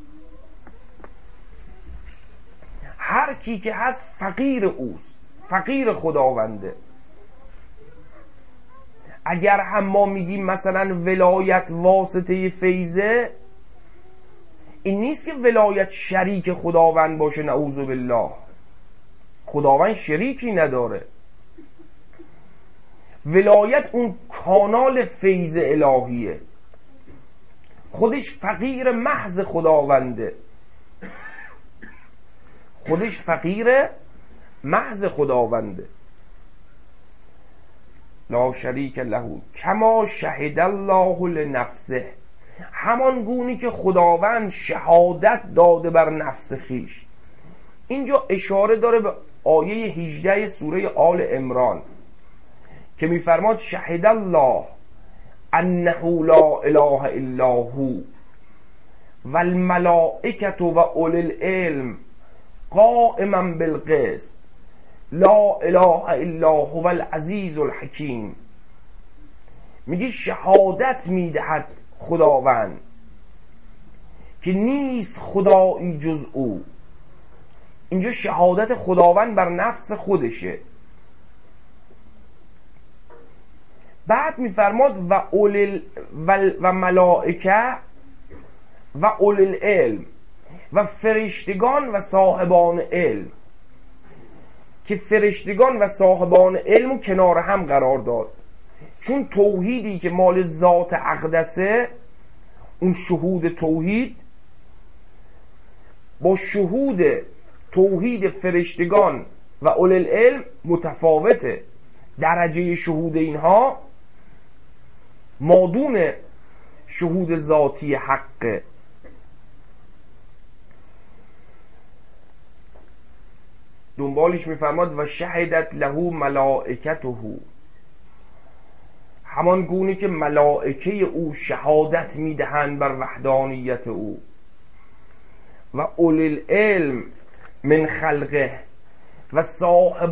Speaker 1: هر کی که هست فقیر اوست، فقیر خداونده. اگر هم ما میگیم مثلا ولایت واسطه فیضه، این نیست که ولایت شریک خداوند باشه، نعوذ بالله. خداوند شریکی نداره. ولایت اون کانال فیض الهیه، خودش فقیر محض خداونده، خودش فقیر محض خداونده. لا شریک له کما شهد الله لنفسه، همان گونی که خداوند شهادت داده بر نفس خیش. اینجا اشاره داره به آیه 18 سوره آل عمران که میفرماد شهد الله انه لا اله الا هو والملائکة و اولی العلم قائما بالقسط لا اله الا هو العزیز الحکیم. میگه شهادت میدهد خداوند که نیست خدایی جز او. اینجا شهادت خداوند بر نفس خودشه. بعد میفرماد و ملائکه و اولی العلم و فرشتگان و صاحبان علم، که فرشتگان و صاحبان علم رو کنار هم قرار داد. چون توحیدی که مال ذات اقدسه، اون شهود توحید با شهود توحید فرشتگان و اولی العلم متفاوته. درجه شهود اینها مادون شهود ذاتی حقه. دنبالش میفرماد و شهدت له ملائکته، همان گونه که ملائکه او شهادت میدهند بر وحدانیت او. و اولی العلم من خلقه، و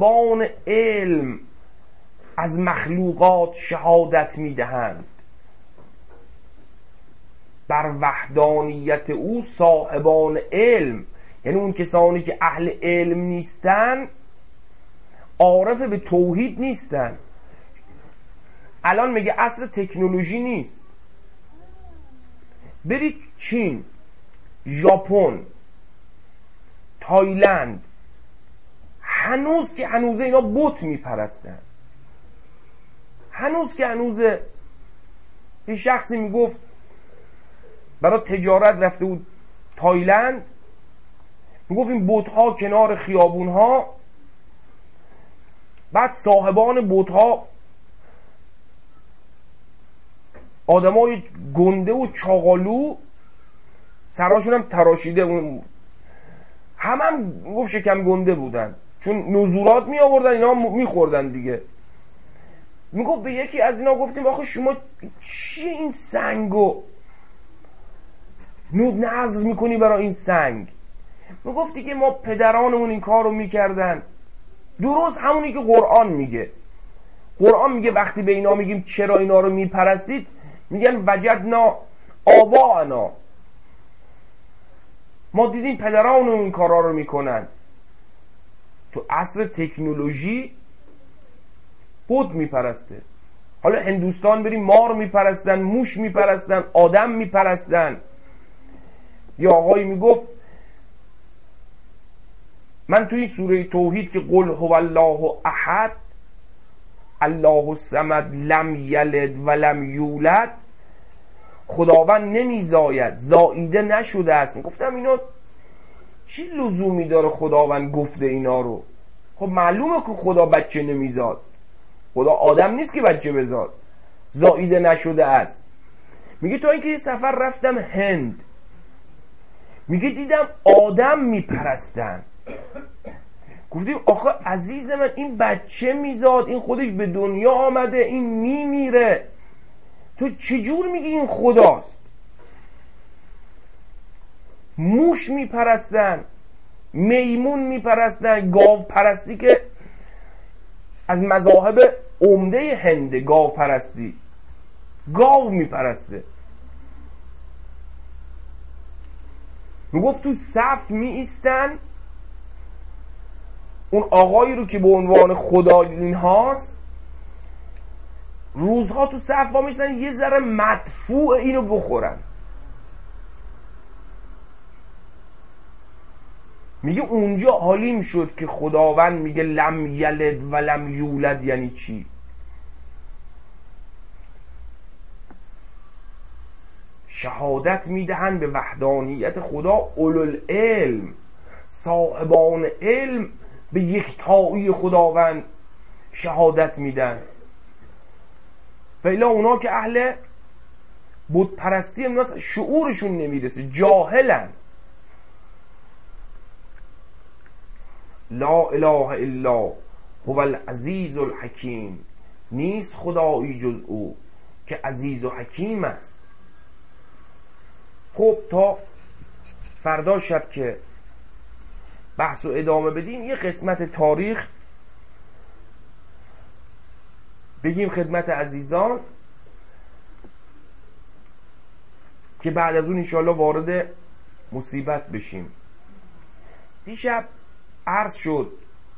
Speaker 1: صاحبان علم از مخلوقات شهادت میدهند. بر وحدانیت او صاحبان علم، یعنی اون کسانی که اهل علم نیستن، عارف به توحید نیستن. الان میگه عصر تکنولوژی نیست، برید چین، ژاپن، تایلند، هنوز که هنوزه اینا بت میپرستن. هنوز که هنوزه. یه شخصی میگفت برای تجارت رفته بود تایلند، میگفت این بت ها کنار خیابون ها، بعد صاحبان بت ها آدمای گنده و چاقالو، سراشون هم تراشیده، هم گفت شکم گنده بودن، چون نزورات می آوردن اینا می خوردن دیگه. میگفت به یکی از اینا گفتیم آخه شما چی این سنگو نود نظر میکنی برای این سنگ؟ میگفت دیگه ما پدرانمون این کار رو میکردن، درست همونی که قرآن میگه. قرآن میگه وقتی به اینا میگیم چرا اینا رو میپرستید، میگن وجدنا آباءنا، ما دیدیم پدرانمون این کارا رو میکنن. تو عصر تکنولوژی بت میپرسته. حالا هندوستان بریم مار میپرستن، موش میپرستن، آدم میپرستن. یا آقایی میگفت من توی سوره توحید که قل هو الله احد الله الصمد لم یلد ولم یولد، خداوند نمیزاید زاییده نشده است. گفتم اینا چی لزومی داره خداوند گفته اینا رو؟ خب معلومه که خدا بچه نمیزاد، خدا آدم نیست که بچه بزاد، زاییده نشده است. میگه تا اینکه یه سفر رفتم هند، میگه دیدم آدم میپرستن. گفتیم آخه عزیز من این بچه میزاد، این خودش به دنیا آمده، این میمیره، تو چجور میگی این خداست؟ موش میپرستن، میمون میپرستن، گاو پرستی که از مذاهب عمده هنده، گاو پرستی، گاو میپرسته. میگفت تو صف می ایستن، اون آقایی رو که به عنوان خدا این هاست روزها تو صف وا میشن یه ذره مدفوع اینو بخورن. میگه اونجا حالیم شد که خداوند میگه لم یلد و لم یولد یعنی چی. شهادت میدهن به وحدانیت خدا اولوالعلم، صاحبان علم به یکتایی خداوند شهادت میدن. فعلا اونا که اهل بت پرستی هم شعورشون نمیرسه، جاهلن. لا اله الا هو العزیز الحکیم، نیست خدایی جز او که عزیز و حکیم است. خب تا فردا شب که بحث و ادامه بدیم یه قسمت تاریخ بگیم خدمت عزیزان که بعد از اون انشاءالله وارد مصیبت بشیم. دیشب عرض شد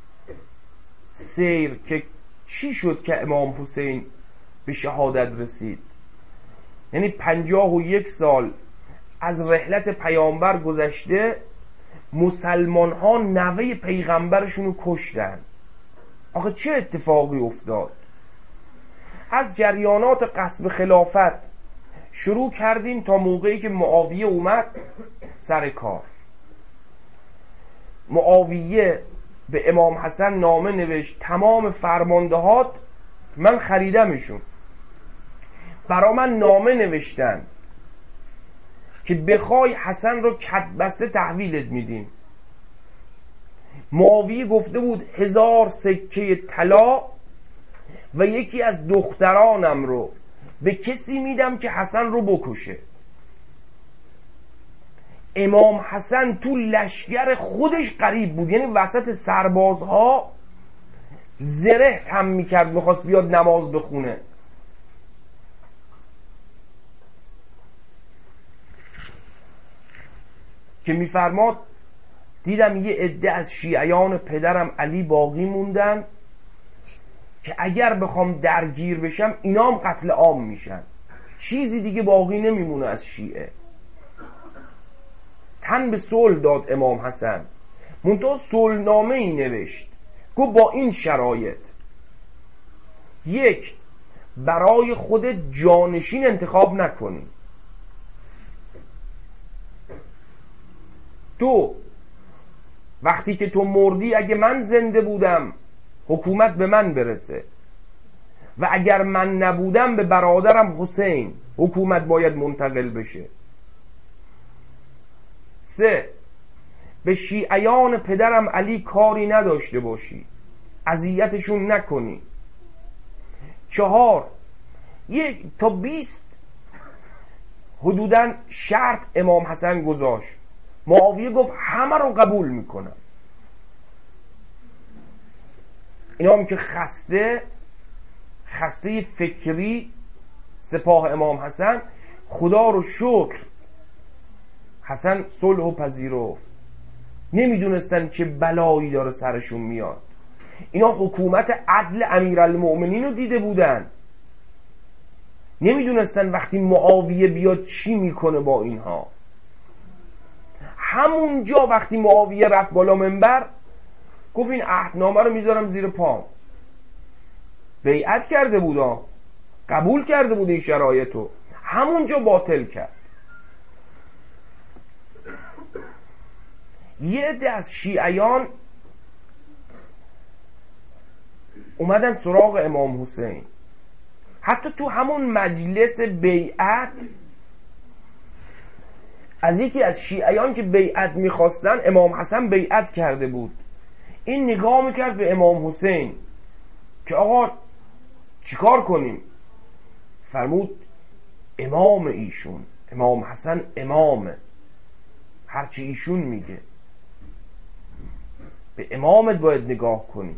Speaker 1: سیر که چی شد که امام حسین به شهادت رسید. یعنی 51 سال از رحلت پیامبر گذشته، مسلمان ها نوه پیغمبرشون رو کشتن. آخه چه اتفاقی افتاد؟ از جریانات غصب خلافت شروع کردیم تا موقعی که معاویه اومد سر کار. معاویه به امام حسن نامه نوشت تمام فرماندهات من خریدمشون، برا من نامه نوشتن که بخوای حسن رو کدبسته تحویلت میدیم. معاویه گفته بود 1000 سکه طلا و یکی از دخترانم رو به کسی میدم که حسن رو بکشه. امام حسن تو لشگر خودش غریب بود، یعنی وسط سربازها زره هم میکرد، میخواست بیاد نماز بخونه. که میفرماد دیدم یه عده از شیعیان پدرم علی باقی موندن که اگر بخوام درگیر بشم اینام قتل عام میشن، چیزی دیگه باقی نمیمونه از شیعه. تن به صلح داد امام حسن، منتها صلحنامه ای نوشت، گفت با این شرایط: یک، برای خود جانشین انتخاب نکنی. دو، وقتی که تو مردی اگه من زنده بودم حکومت به من برسه و اگر من نبودم به برادرم حسین حکومت باید منتقل بشه. سه، به شیعیان پدرم علی کاری نداشته باشی، اذیتشون نکنی. چهار، یک تا 20 حدوداً شرط امام حسن گذاشت. معاویه گفت همه رو قبول میکنم. اینا هم که خسته فکری سپاه امام حسن، خدا رو شکر حسن صلح و پذیرفت. نمیدونستن چه بلایی داره سرشون میاد. اینا حکومت عدل امیرالمؤمنین رو دیده بودن، نمیدونستن وقتی معاویه بیاد چی میکنه با اینها. همونجا وقتی معاویه رفت بالا منبر گفت این عهدنامه رو میذارم زیر پام. بیعت کرده بودا، قبول کرده بود این شرایطو، همونجا باطل کرد. یه عده از شیعیان اومدن سراغ امام حسین، حتی تو همون مجلس بیعت از یکی از شیعیان که بیعت میخواستن، امام حسن بیعت کرده بود، این نگاه میکرد به امام حسین که آقا چیکار کنیم؟ فرمود امام ایشون، امام حسن امامه، هرچی ایشون میگه به امامت باید نگاه کنی.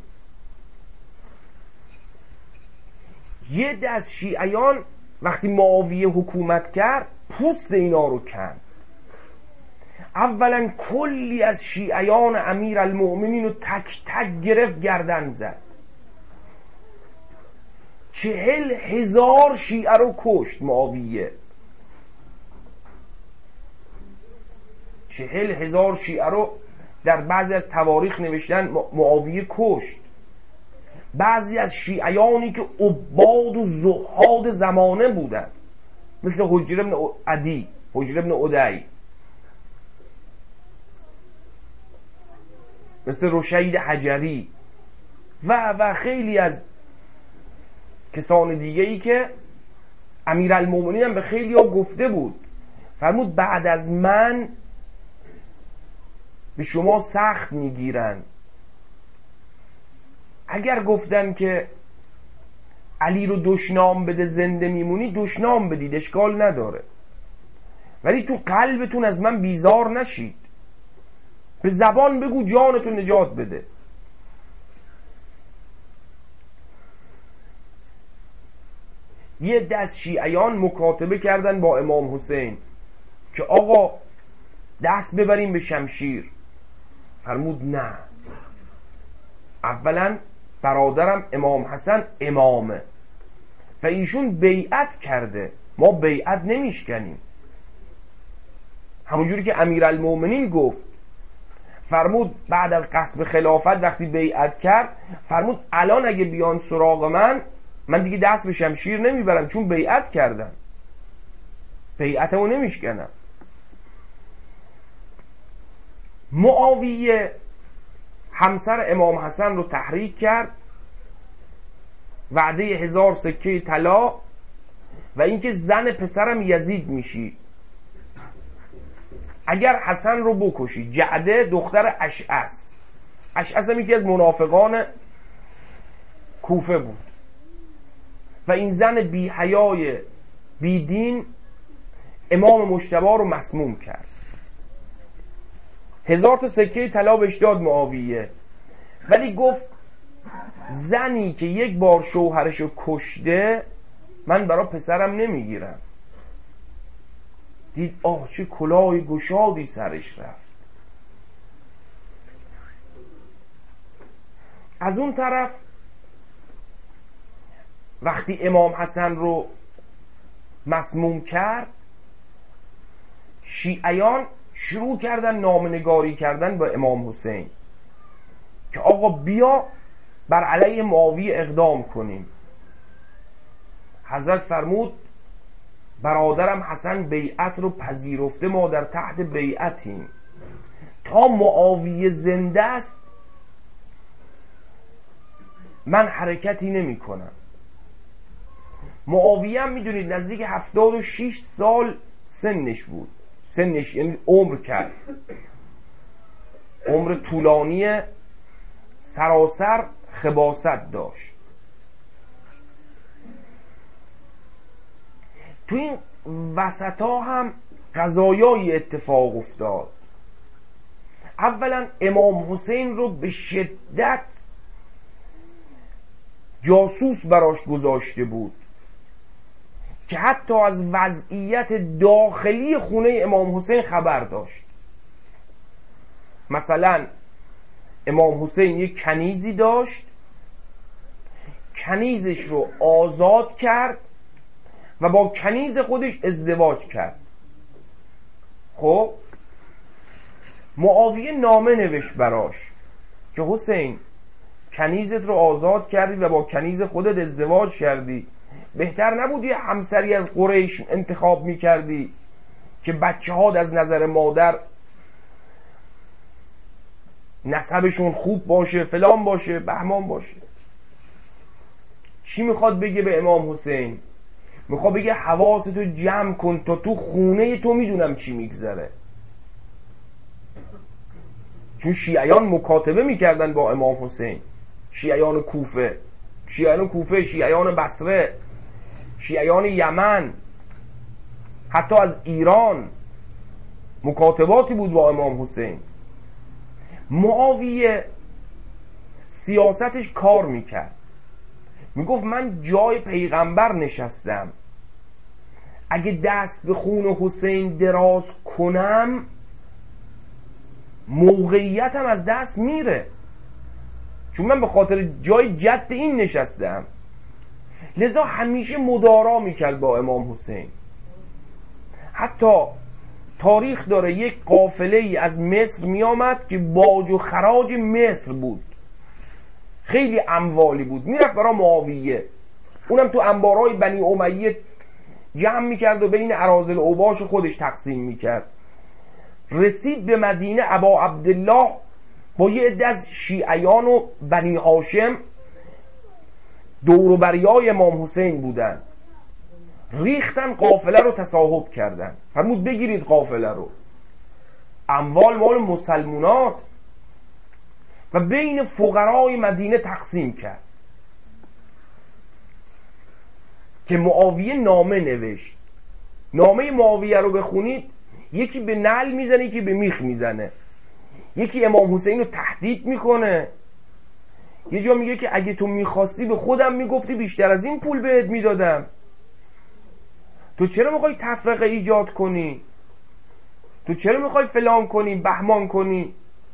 Speaker 1: یه عده از شیعیان وقتی معاویه حکومت کرد پوست اینا رو کند. اولا کلی از شیعیان امیرالمؤمنین رو تک تک گرفت، گردن زد. 40,000 شیعه رو کشت معاویه. 40,000 شیعه رو در بعضی از تواریخ نوشتن معاویه کشت. بعضی از شیعیانی که عباد و زهاد زمانه بودن مثل حجر ابن عدی، حجر ابن عدی، مثل رشید حجری و خیلی از کسان دیگه ای که امیرالمومنین هم به خیلی ها گفته بود، فرمود بعد از من به شما سخت میگیرن. اگر گفتن که علی رو دشنام بده زنده میمونی، دشنام بدید، اشکال نداره، ولی تو قلبتون از من بیزار نشید. به زبان بگو جانتون نجات بده. یه دست شیعیان مکاتبه کردن با امام حسین که آقا دست ببریم به شمشیر. فرمود نه، اولا برادرم امام حسن امامه و ایشون بیعت کرده، ما بیعت نمیشکنیم. همونجوری که امیرالمومنین گفت، فرمود بعد از غصب خلافت وقتی بیعت کرد، فرمود الان اگه بیان سراغ من دیگه دست به شمشیر نمیبرم، چون بیعت کردم، بیعتمو نمیشکنم. معاویه همسر امام حسن رو تحریک کرد، وعده 1000 سکه طلا و اینکه زن پسرم یزید میشی اگر حسن رو بکشی. جعده دختر اشعث هم یکی از منافقان کوفه بود و این زن بی حیای بی دین امام مجتبی رو مسموم کرد. 1000 تا سکه طلا بهش داد معاویه، ولی گفت زنی که یک بار شوهرشو کشته من برای پسرم نمیگیرم. دید آه چه کلاه گشادی سرش رفت. از اون طرف وقتی امام حسن رو مسموم کرد، شیعیان شروع کردن نامه‌نگاری کردن با امام حسین که آقا بیا بر علیه معاویه اقدام کنیم. حضرت فرمود برادرم حسن بیعت رو پذیرفته، ما در تحت بیعتیم، تا معاویه زنده است من حرکتی نمی کنم. معاویه هم میدونید نزدیک 76 سال سنش بود، سنش یعنی عمر کرد، عمر طولانی سراسر خباثت داشت. تو این وسطا هم قضایای اتفاق افتاد. اولا امام حسین رو به شدت جاسوس براش گذاشته بود که حتی از وضعیت داخلی خونه امام حسین خبر داشت. مثلا امام حسین یک کنیزی داشت، کنیزش رو آزاد کرد و با کنیز خودش ازدواج کرد. خب معاویه نامه نوشت براش که حسین کنیزت رو آزاد کردی و با کنیز خودت ازدواج کردی، بهتر نبود یه همسری از قریش انتخاب میکردی که بچه ها از نظر مادر نسبشون خوب باشه، فلان باشه، بهمان باشه. چی میخواد بگه به امام حسین؟ میخواد بگه حواستو جمع کن تا تو خونه تو میدونم چی میگذره. چون شیعیان مکاتبه میکردن با امام حسین، شیعیان کوفه، شیعیان بصره، شیعیان یمن، حتی از ایران مکاتباتی بود با امام حسین. معاویه سیاستش کار میکرد، میگفت من جای پیغمبر نشستم، اگه دست به خون حسین دراز کنم موقعیتم از دست میره، چون من به خاطر جای جد این نشستم. لذا همیشه مدارا میکرد با امام حسین. حتی تاریخ داره یک قافله ای از مصر میامد که باج و خراج مصر بود، خیلی اموالی بود، میرفت برای معاویه، اونم تو انبارهای بنی امیه جمع میکرد و بین اراذل اوباش خودش تقسیم میکرد. رسید به مدینه، ابا عبدالله با یه عده از شیعیان و بنی هاشم دوروبریای امام حسین بودن، ریختن قافله رو تصاحب کردن. فرمود بگیرید قافله رو، اموال مال مسلموناست، و بین فقرای مدینه تقسیم کرد. که معاویه نامه نوشت. نامه معاویه رو بخونید، یکی به نعل میزنه، یکی به میخ میزنه. یکی امام حسین رو تهدید میکنه، یه جا میگه که اگه تو میخواستی به خودم میگفتی بیشتر از این پول بهت میدادم، تو چرا میخوای تفرقه ایجاد کنی، تو چرا میخوای فلان کنی، بهمان کنی،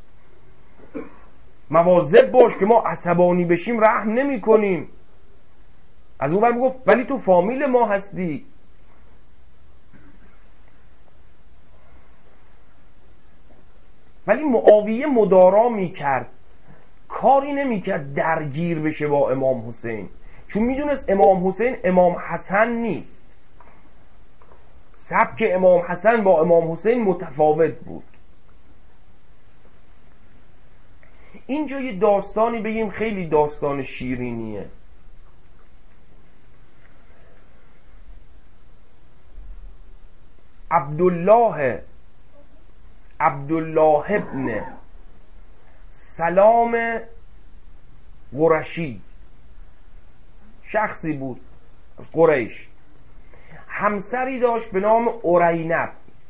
Speaker 1: مواظب باش که ما عصبانی بشیم رحم نمی کنیم. از اون ور میگفت ولی تو فامیل ما هستی. ولی معاویه مدارا میکرد، کاری نمیکرد درگیر بشه با امام حسین، چون میدونست امام حسین امام حسن نیست. سبک امام حسن با امام حسین متفاوت بود. اینجا یه داستانی بگیم، خیلی داستان شیرینیه. عبدالله ابن سلام قرشی شخصی بود از قریش، همسری داشت به نام ارینب.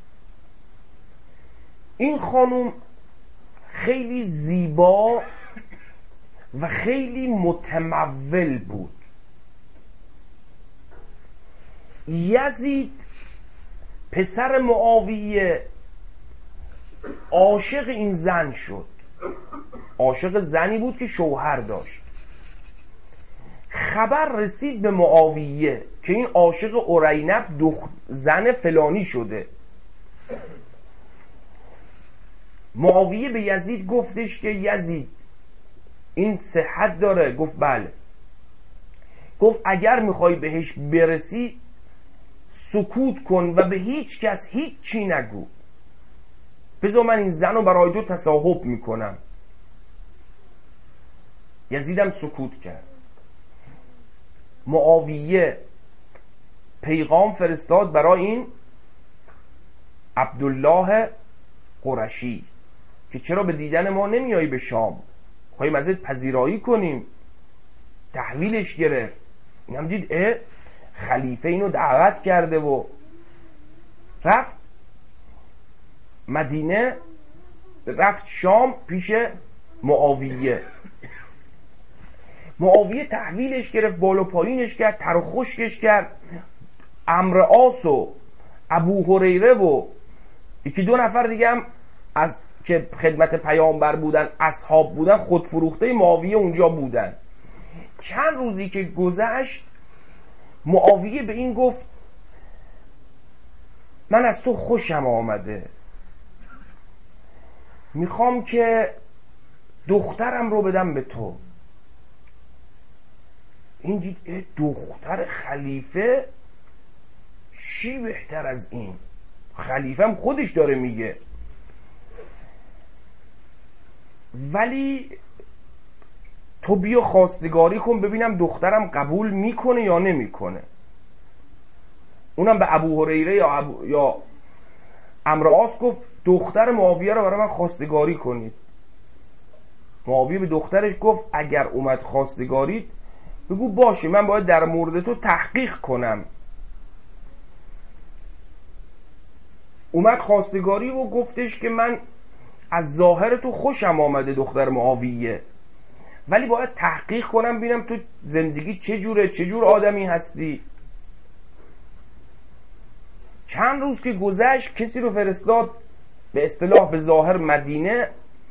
Speaker 1: این خانوم خیلی زیبا و خیلی متمول بود. یزید پسر معاویه عاشق این زن شد، عاشق زنی بود که شوهر داشت. خبر رسید به معاویه که این عاشق ارینب زن فلانی شده. معاویه به یزید گفتش که یزید این صحت داره؟ گفت بله. گفت اگر میخوای بهش برسی سکوت کن و به هیچ کس هیچ چی نگو، بذار من این زن رو برای تو تصاحب میکنم. یزیدم سکوت کرد. معاویه پیغام فرستاد برای این عبدالله قرشی که چرا به دیدن ما نمیایی به شام، خواهیم ازت پذیرایی کنیم. تحویلش گرفت. این هم دید خلیفه اینو دعوت کرده و رفت مدینه، رفت شام پیش معاویه. معاویه تحویلش گرفت، بالا پایینش کرد، تر و خشکش کرد. عمرو عاص و ابو هریره و یکی دو نفر دیگه هم از که خدمت پیامبر بودن، اصحاب بودن، خودفروخته معاویه اونجا بودن. چند روزی که گذشت معاویه به این گفت من از تو خوشم آمده، میخوام که دخترم رو بدم به تو. این دید دختر خلیفه چی بهتر از این؟ خلیفه هم خودش داره میگه، ولی تو بیا خواستگاری کن ببینم دخترم قبول میکنه یا نمیکنه. اونم به ابو هریره یا عمرو عاص گفت دختر معاویه رو برای من خواستگاری کنید. معاویه به دخترش گفت اگر اومد خواستگارید بگو باشه، من باید در مورد تو تحقیق کنم. اومد خواستگاری و گفتش که من از ظاهر تو خوشم آمده دختر معاویه، ولی باید تحقیق کنم ببینم تو زندگی چجوره، چجور آدمی هستی. چند روز که گذشت کسی رو فرستاد به اصطلاح به ظاهر مدینه،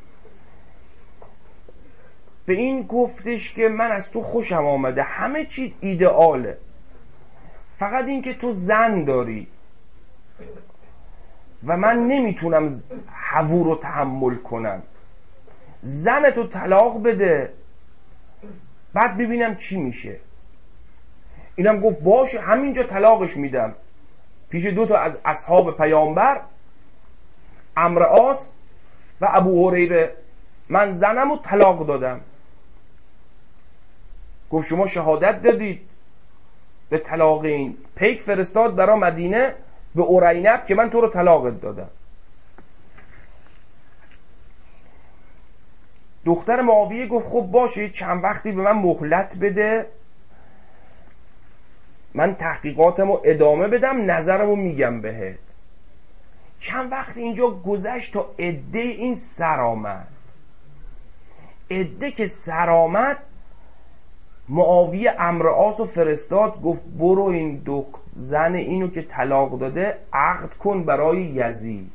Speaker 1: به این گفتش که من از تو خوشم آمده، همه چی ایدئاله، فقط این که تو زن داری و من نمیتونم هوو رو تحمل کنم. زن تو طلاق بده بعد ببینم چی میشه. اینم گفت باشه همینجا طلاقش میدم. پیش دو تا از اصحاب پیامبر عمرو عاص و ابو هریره من زنم رو طلاق دادم. گفت شما شهادت دادید به طلاق این. پیک فرستاد برای مدینه به ارینب که من تو رو طلاقت دادم. دختر معاویه گفت خب باشه چند وقتی به من مهلت بده، من تحقیقاتمو ادامه بدم، نظرمو میگم بهت. چند وقت اینجا گذشت تا عده این سر آمد. عده که سر آمد معاویه عمرو عاص و فرستاد، گفت برو این زن اینو که طلاق داده عقد کن برای یزید.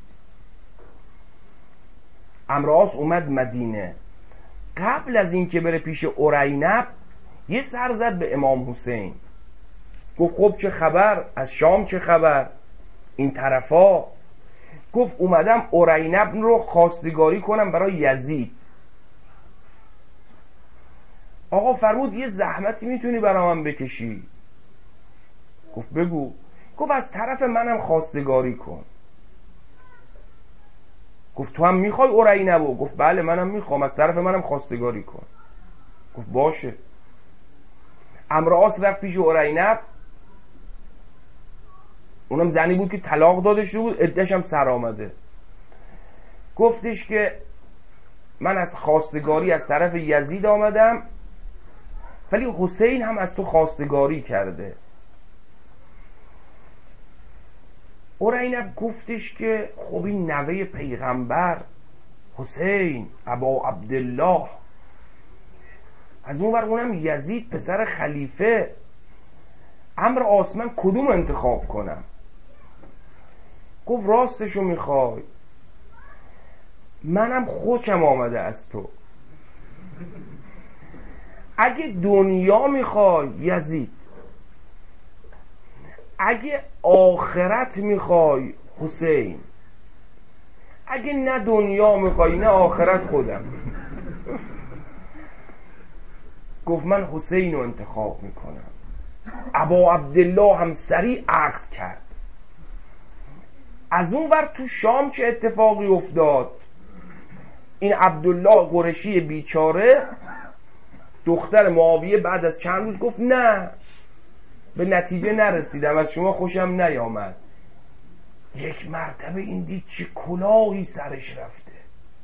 Speaker 1: عمرو عاص اومد مدینه. قبل از این که بره پیش ارینب یه سر زد به امام حسین، گفت خب چه خبر از شام، چه خبر این طرفا؟ گفت اومدم ارینب رو خواستگاری کنم برای یزید. آقا فرمود یه زحمتی میتونی برای من بکشی؟ گفت بگو. گفت از طرف منم خواستگاری کن. گفت تو هم میخوای ارینبو؟ گفت بله منم میخوام، از طرف منم خواستگاری کن. گفت باشه. عمرو عاص رفت پیش ارینب، اونم زنی بود که طلاق داده شده بود، عده‌ش هم سر آمده. گفتش که من از خواستگاری از طرف یزید آمدم، ولی حسین هم از تو خواستگاری کرده. ارینب گفتش که خب این نوه پیغمبر حسین ابا عبدالله، از اون ور اونم یزید پسر خلیفه، عمرو عاص من کدوم انتخاب کنم؟ گفت راستشو میخوای؟ منم خوشم آمده از تو. اگه دنیا میخوای یزید، اگه آخرت میخوای حسین، اگه نه دنیا میخوای نه آخرت خودم. گفت من حسین رو انتخاب میکنم. ابا عبدالله هم سریع عقد کرد. از اون ور تو شام چه اتفاقی افتاد؟ این عبدالله قرشی بیچاره دختر معاویه بعد از چند روز گفت نه، به نتیجه نرسیدم، از شما خوشم نیامد. یک مرتبه این دید چه کلاهی سرش رفته،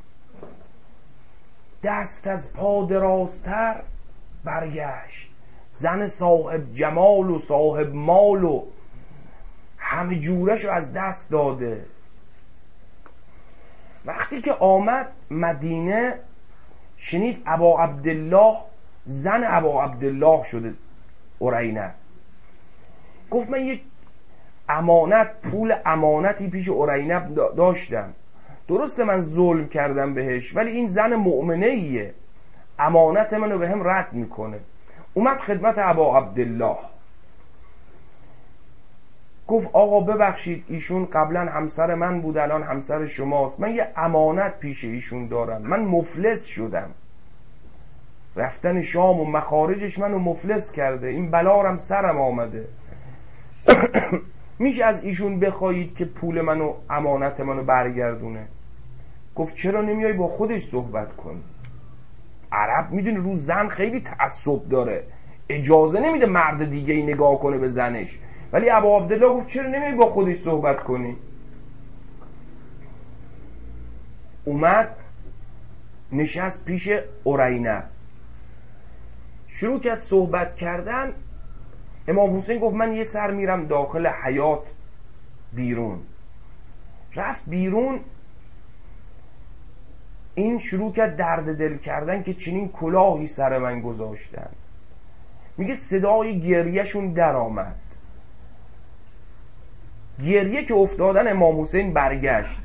Speaker 1: دست از پا درازتر برگشت، زن صاحب جمال و صاحب مال و همه جورشو از دست داده. وقتی که آمد مدینه شنید ابا عبدالله زن ابا عبدالله شده ارینه. گفت من یک امانت، پول امانتی پیش ارینه داشتم، درسته من ظلم کردم بهش، ولی این زن مؤمنه ایه، امانت منو به هم رد میکنه. اومد خدمت ابا عبدالله، گفت آقا ببخشید ایشون قبلا همسر من بود، الان همسر شماست، من یه امانت پیش ایشون دارم، من مفلس شدم، رفتن شام و مخارجش منو مفلس کرده، این بلارم سرم آمده. میشه از ایشون بخواهید که پول منو، امانت منو برگردونه؟ گفت چرا نمیای با خودش صحبت کنی؟ عرب میدونی رو زن خیلی تعصب داره، اجازه نمیده مرد دیگه ای نگاه کنه به زنش. ولی ابا عبدالله گفت چرا نمیای با خودش صحبت کنی؟ اومد نشست پیش ارینه، شروع کرد صحبت کردن. امام حسین گفت من یه سر میرم داخل حیاط بیرون. رفت بیرون، این شروع کرد درد دل کردن که چنین کلاهی سر من گذاشتن. میگه صدای گریهشون در آمد، گریه که افتادن امام حسین برگشت،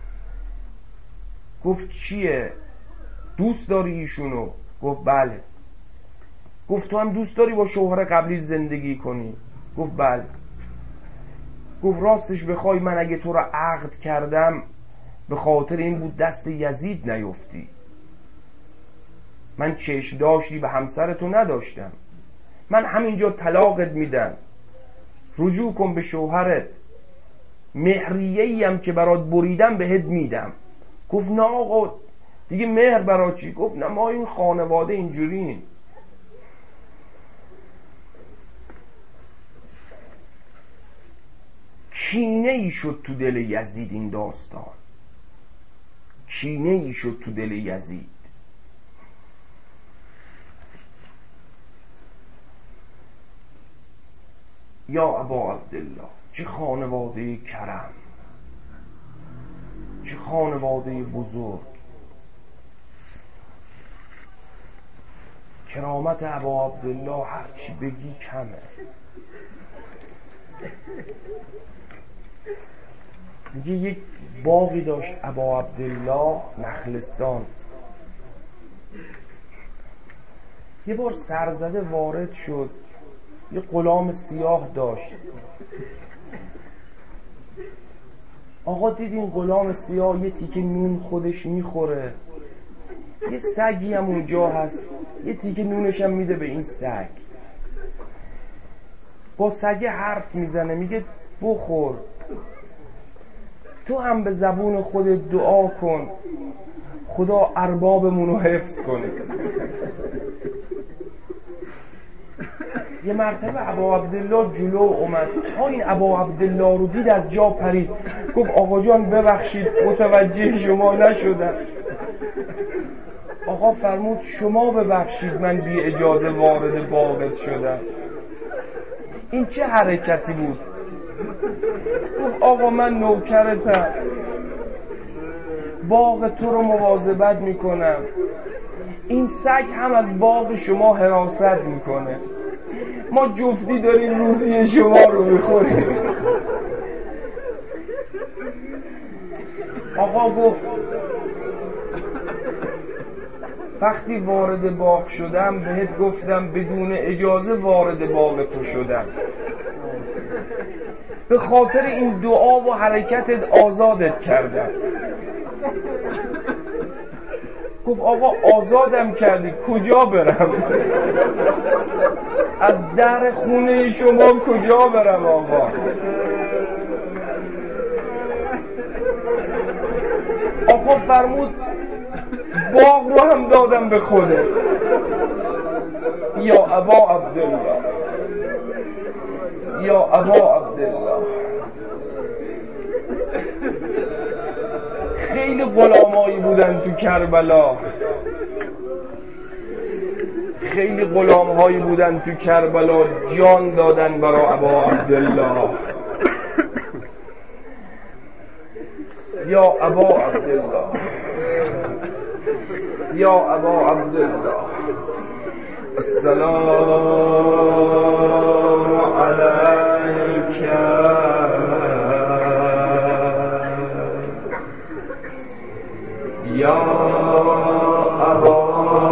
Speaker 1: گفت چیه؟ دوست داری ایشونو؟ گفت بله. گفت تو هم دوست داری با شوهر قبلی زندگی کنی؟ گفت بله. گفت راستش بخوای من اگه تو را عقد کردم به خاطر این بود دست یزید نیفتی، من چشم داشتی به همسر تو نداشتم، من همینجا طلاقت میدم، رجوع کن به شوهرت، مهریه‌ای هم که برات بریدم بهت میدم. گفت نه آقا دیگه مهر برات چی؟ گفت نه ما این خانواده اینجوریم. کینه ای شد تو دل یزید این داستان، کینه ای شد تو دل یزید. یا ابا عبدالله چه خانواده کرم، چه خانواده بزرگ. کرامت ابا عبدالله هرچی بگی کمه. میگه یک باغی داشت ابا عبدالله نخلستان. یه بار سرزده وارد شد، یه غلام سیاه داشت. آقا دید این غلام سیاه یه تیکه نون خودش میخوره، یه سگی هم اونجا هست، یه تیکه نونش هم میده به این سگ. با سگ حرف میزنه، میگه بخور، تو هم به زبون خودت دعا کن خدا اربابمون رو حفظ کنه. یه مرتبه ابا عبدالله جلو اومد، تا این ابا عبدالله رو دید از جا پرید، گفت آقا جان ببخشید متوجه شما نشدم. آقا فرمود شما ببخشید من بی اجازه وارد باغت شدم. این چه حرکتی بود؟ گفت آقا من نوکرتم، باغ تو رو مواظبت میکنم، این سگ هم از باغ شما حراست میکنه، ما جفتی داریم روزی شما رو میخوریم. آقا گفت وقتی وارد باغ شدم بهت گفتم بدون اجازه وارد باغ تو شدم، به خاطر این دعا و حرکتت آزادت کردم. گفت آقا آزادم کردی کجا برم؟ از در خونه شما کجا برم آقا؟ آقا فرمود باغ رو هم دادم به خودت. یا ابا عبدالله، یا ابا عبدالله. خیلی غلامایی بودن تو کربلا، خیلی غلامهایی بودن تو کربلا جان دادن برای ابا عبدالله. یا ابا عبدالله، یا ابا عبدالله، السلام علیک یا ابا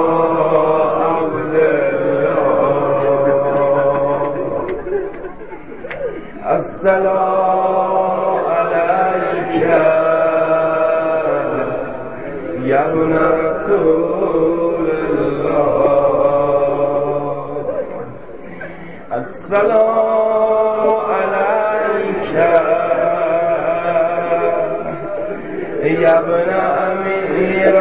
Speaker 1: السلام علیک یا ابن رسول الله، السلام علیک یا ابن امیر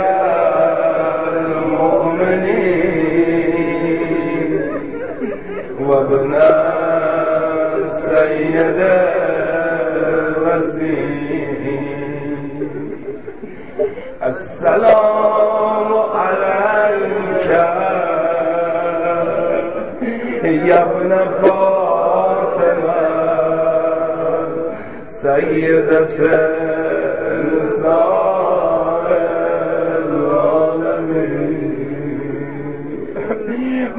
Speaker 1: المؤمنین و ابن سید الوسیم، السلام علیک یا ابن فاطمه سیدت نساء العالمین،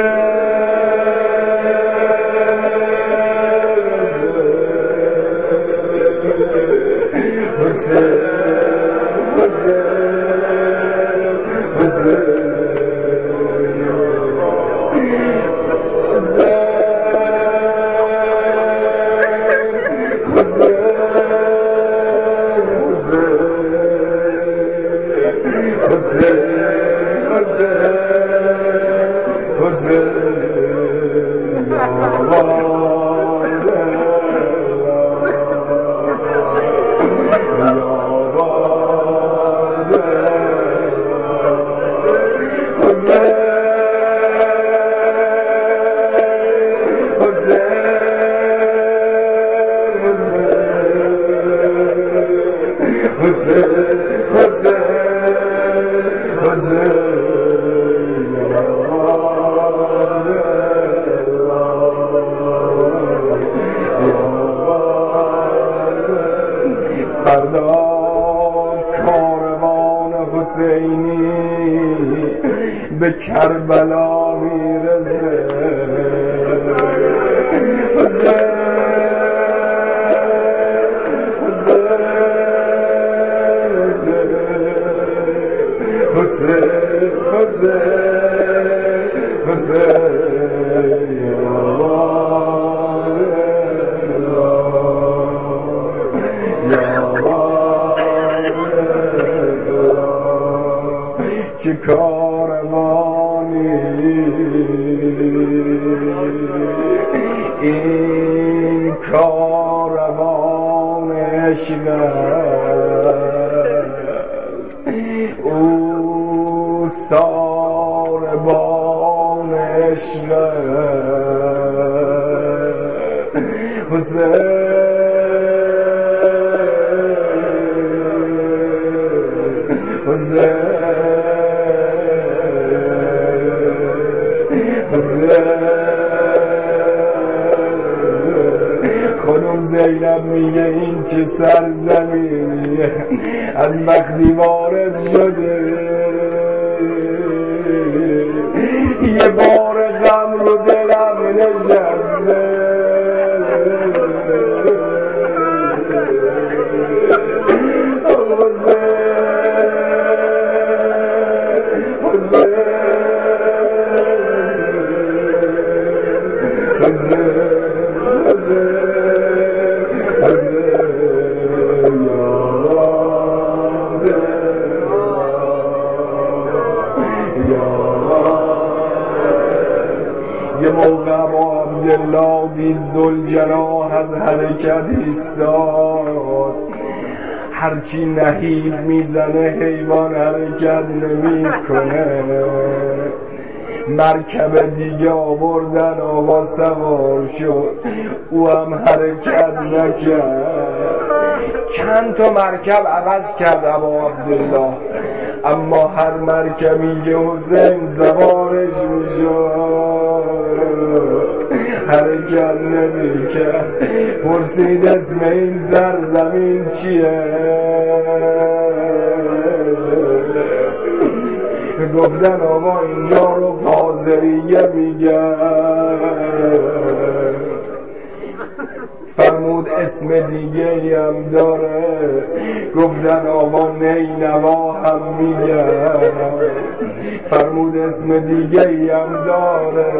Speaker 1: فردا کاروان حسینی به کربلا میرسه، چه کاروانی این کاروان عشق، او ساربان عشق، خانم زینب میگه این چه سرزمینیه، از وقتی وارد شده یه بار غم رو دلم نشسته، وقتی ذوالجناح از حرکت ایستاد، هرچی نهیب میزنه حیوان حرکت نمیکنه. مرکب دیگه آوردن، آقا سوار شد، او هم حرکت نکرد. چند تا مرکب عوض کرد ابا عبدالله، اما هر مرکبی که حسین سوارش میشد حرکت نمیکرد. پرسید اسم این سرزمین چیه؟ گفتن آقا اینجا رو قاضریه میگن. فرمود اسم دیگه هم داره. گفتن آقا نینوا هم میگن. فرمود اسم دیگه هم داره.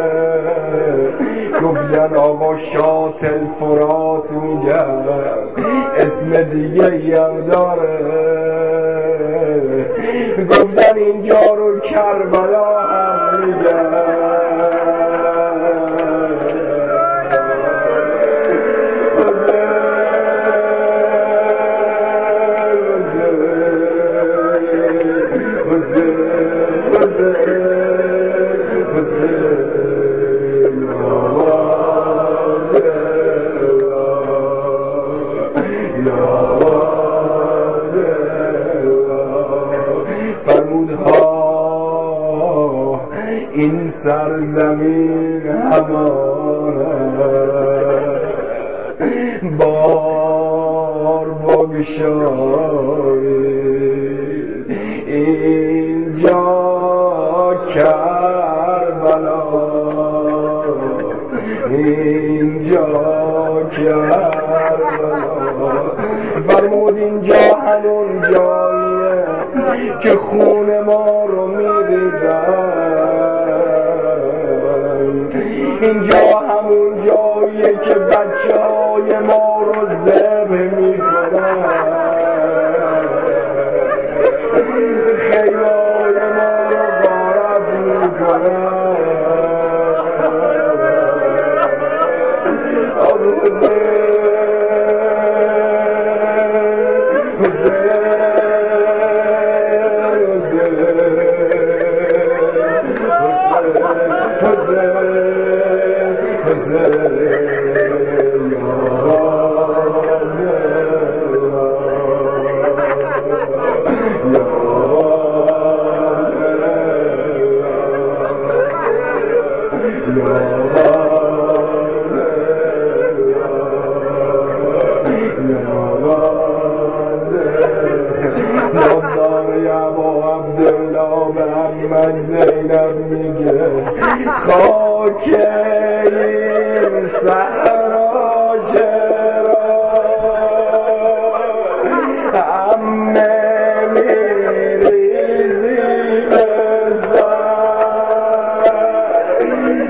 Speaker 1: گفتن آقا شاط الفرات میگن. اسم دیگه هم داره. گفتن اینجا رو کربلا هم میگن. این سرزمین همانه بار بگشایید، اینجا کربلا، اینجا کربلا. فرمود اینجا همون جاییه که خون ما رو میریزن. اینجا همون جاییه که بچه‌های ما رو ذبح میکنن. خیال ما رو غارت میکنن. زینب میگه خاک این صحرا چرا عمه میریزی بزن،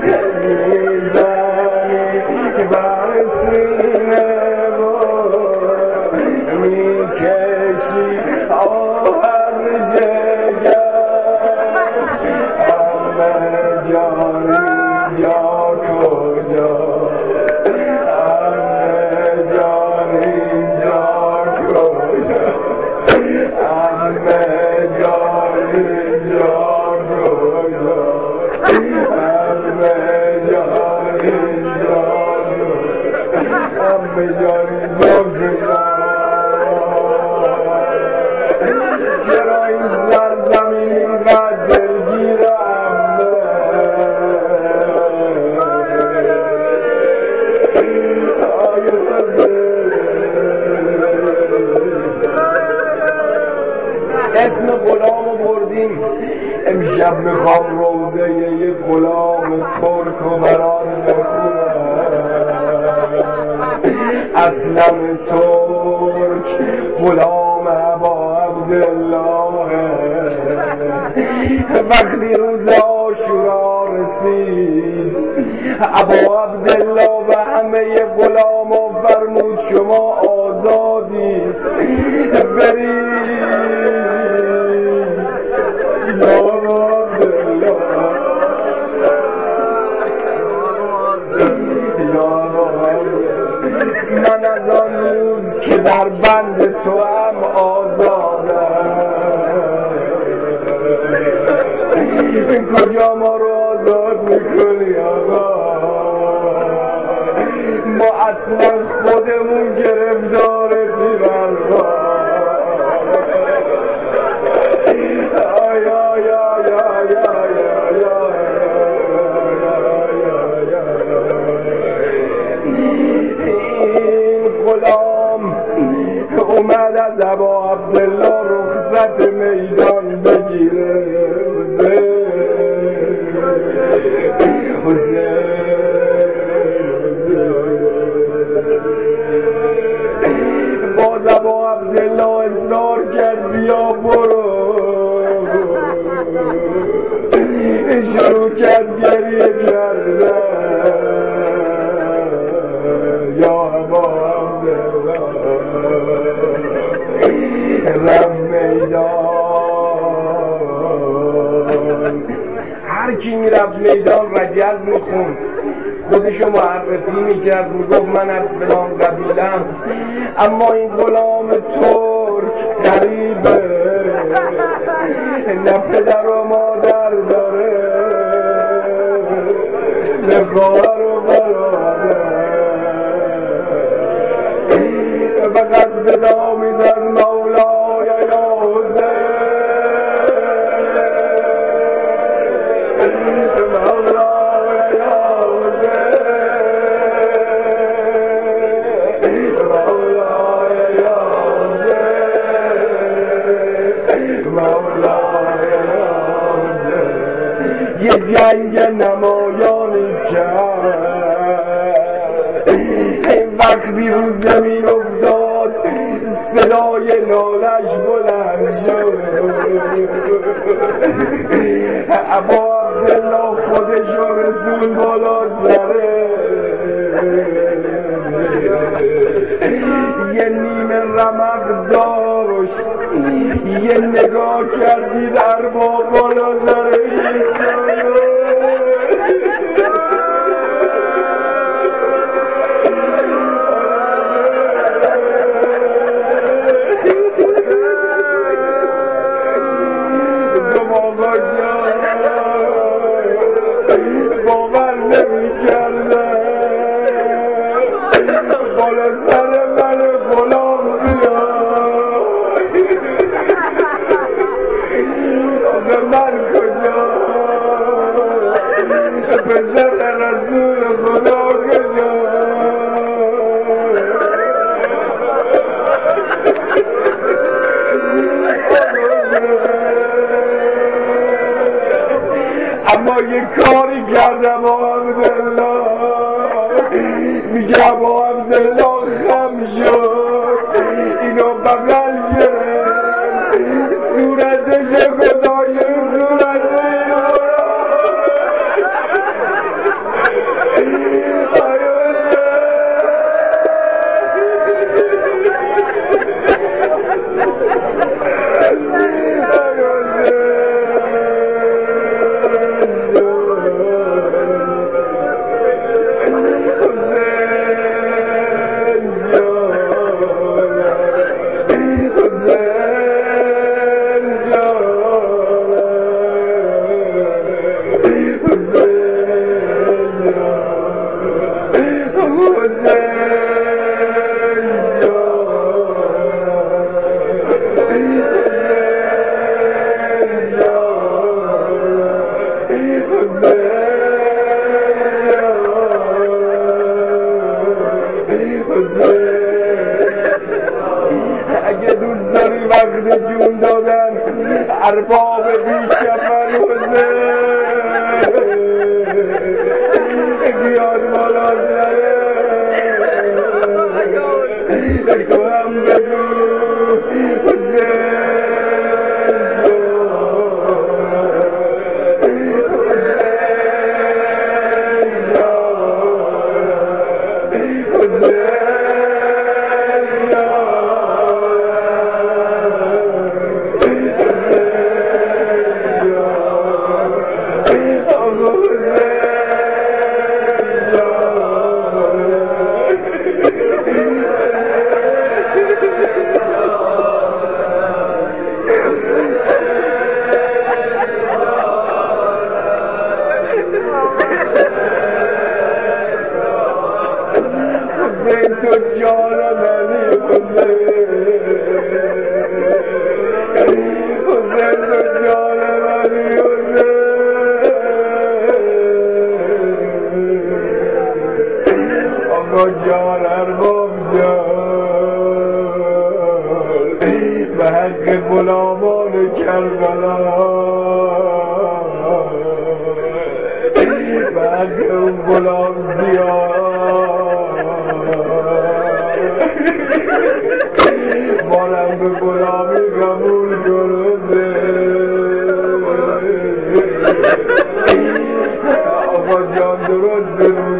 Speaker 1: میزنی بر سینه و میکشی آه از جگر. جان اینجا کجاست؟ عمه جان اینجا کجاست؟ عمه جان اینجا کجاست؟ عمه جان اینجا کجاست؟ عمه جان اینجا کجاست؟ چرا این سرزمین اینقدر دلگیره؟ اسم غلامو بردیم. امشب میخوام روزه یک غلام ترک و برات بخونم. اسلم ترک غلام ابا عبدالله. وقتی روز عاشورا رسید ابا عبدالله و همه غلاما فرمود شما آزادید برید. یا من از آن روز که در بند تو هم آزادم، کجا ما رو آزاد میکنی آقا؟ ما اصلا خودمون گرفتار تیرالوا. این غلام اومد از ابا عبدالله رخصت میدان بگیره. باز ابا عبدالله اصرار کرد بیا برو. شروع کرد گریه کردن. یا ابا عبدالله رفت میدان. هر کی میرفت میدان رجز میخوند، خودشو معرفی میکرد، میگفت من از فلان قبیلم. اما این غلام ترک غریبه، نه پدر و مادر داره، نه خواهر و برادر، فقط صدا میزد مولای یا حسین، مولای یا حسین، مولای یا حسین، مولای یا حسین. یه جنگ نمایانی کرد، وقتی رو زمین افتاد صدای نالش بلند شد. ابا عبدالله خودشو رسول بالا سره، یه نیمه رمق داشت، یه نگاه کردی در بالا سرش باور نمی کرده بالا سر من غلام بیای. آقا من کجا؟ پسر رسول خدا کجا؟ اما یه کاری کردم ابا عبدالله، میگه ابا عبدالله خم شد، اینو بغل گرفت، صورتش گذاشت صورت اگه دوست داری وقت جون دادن ارباب بیشفر حسین بیاد بالا سره، تو هم بگو حسین
Speaker 3: جان منی حسین تو جان منی آقا جان ارباب جان به حق غلامان کربلا به حق اون غلام مانم به غلامی قبول کنوزه آقا جان درست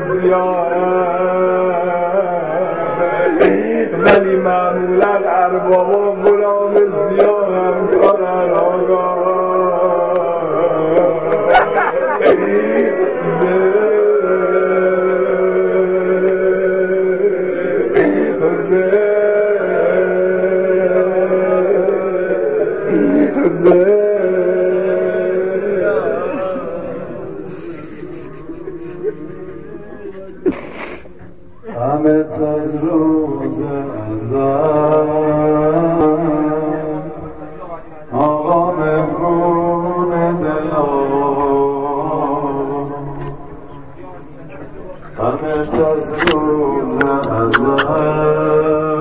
Speaker 3: ولی معمولا اربابا غلام سیاه هم کارن آقا همه از روز ازل آقا مهرون دلان همه از روز ازل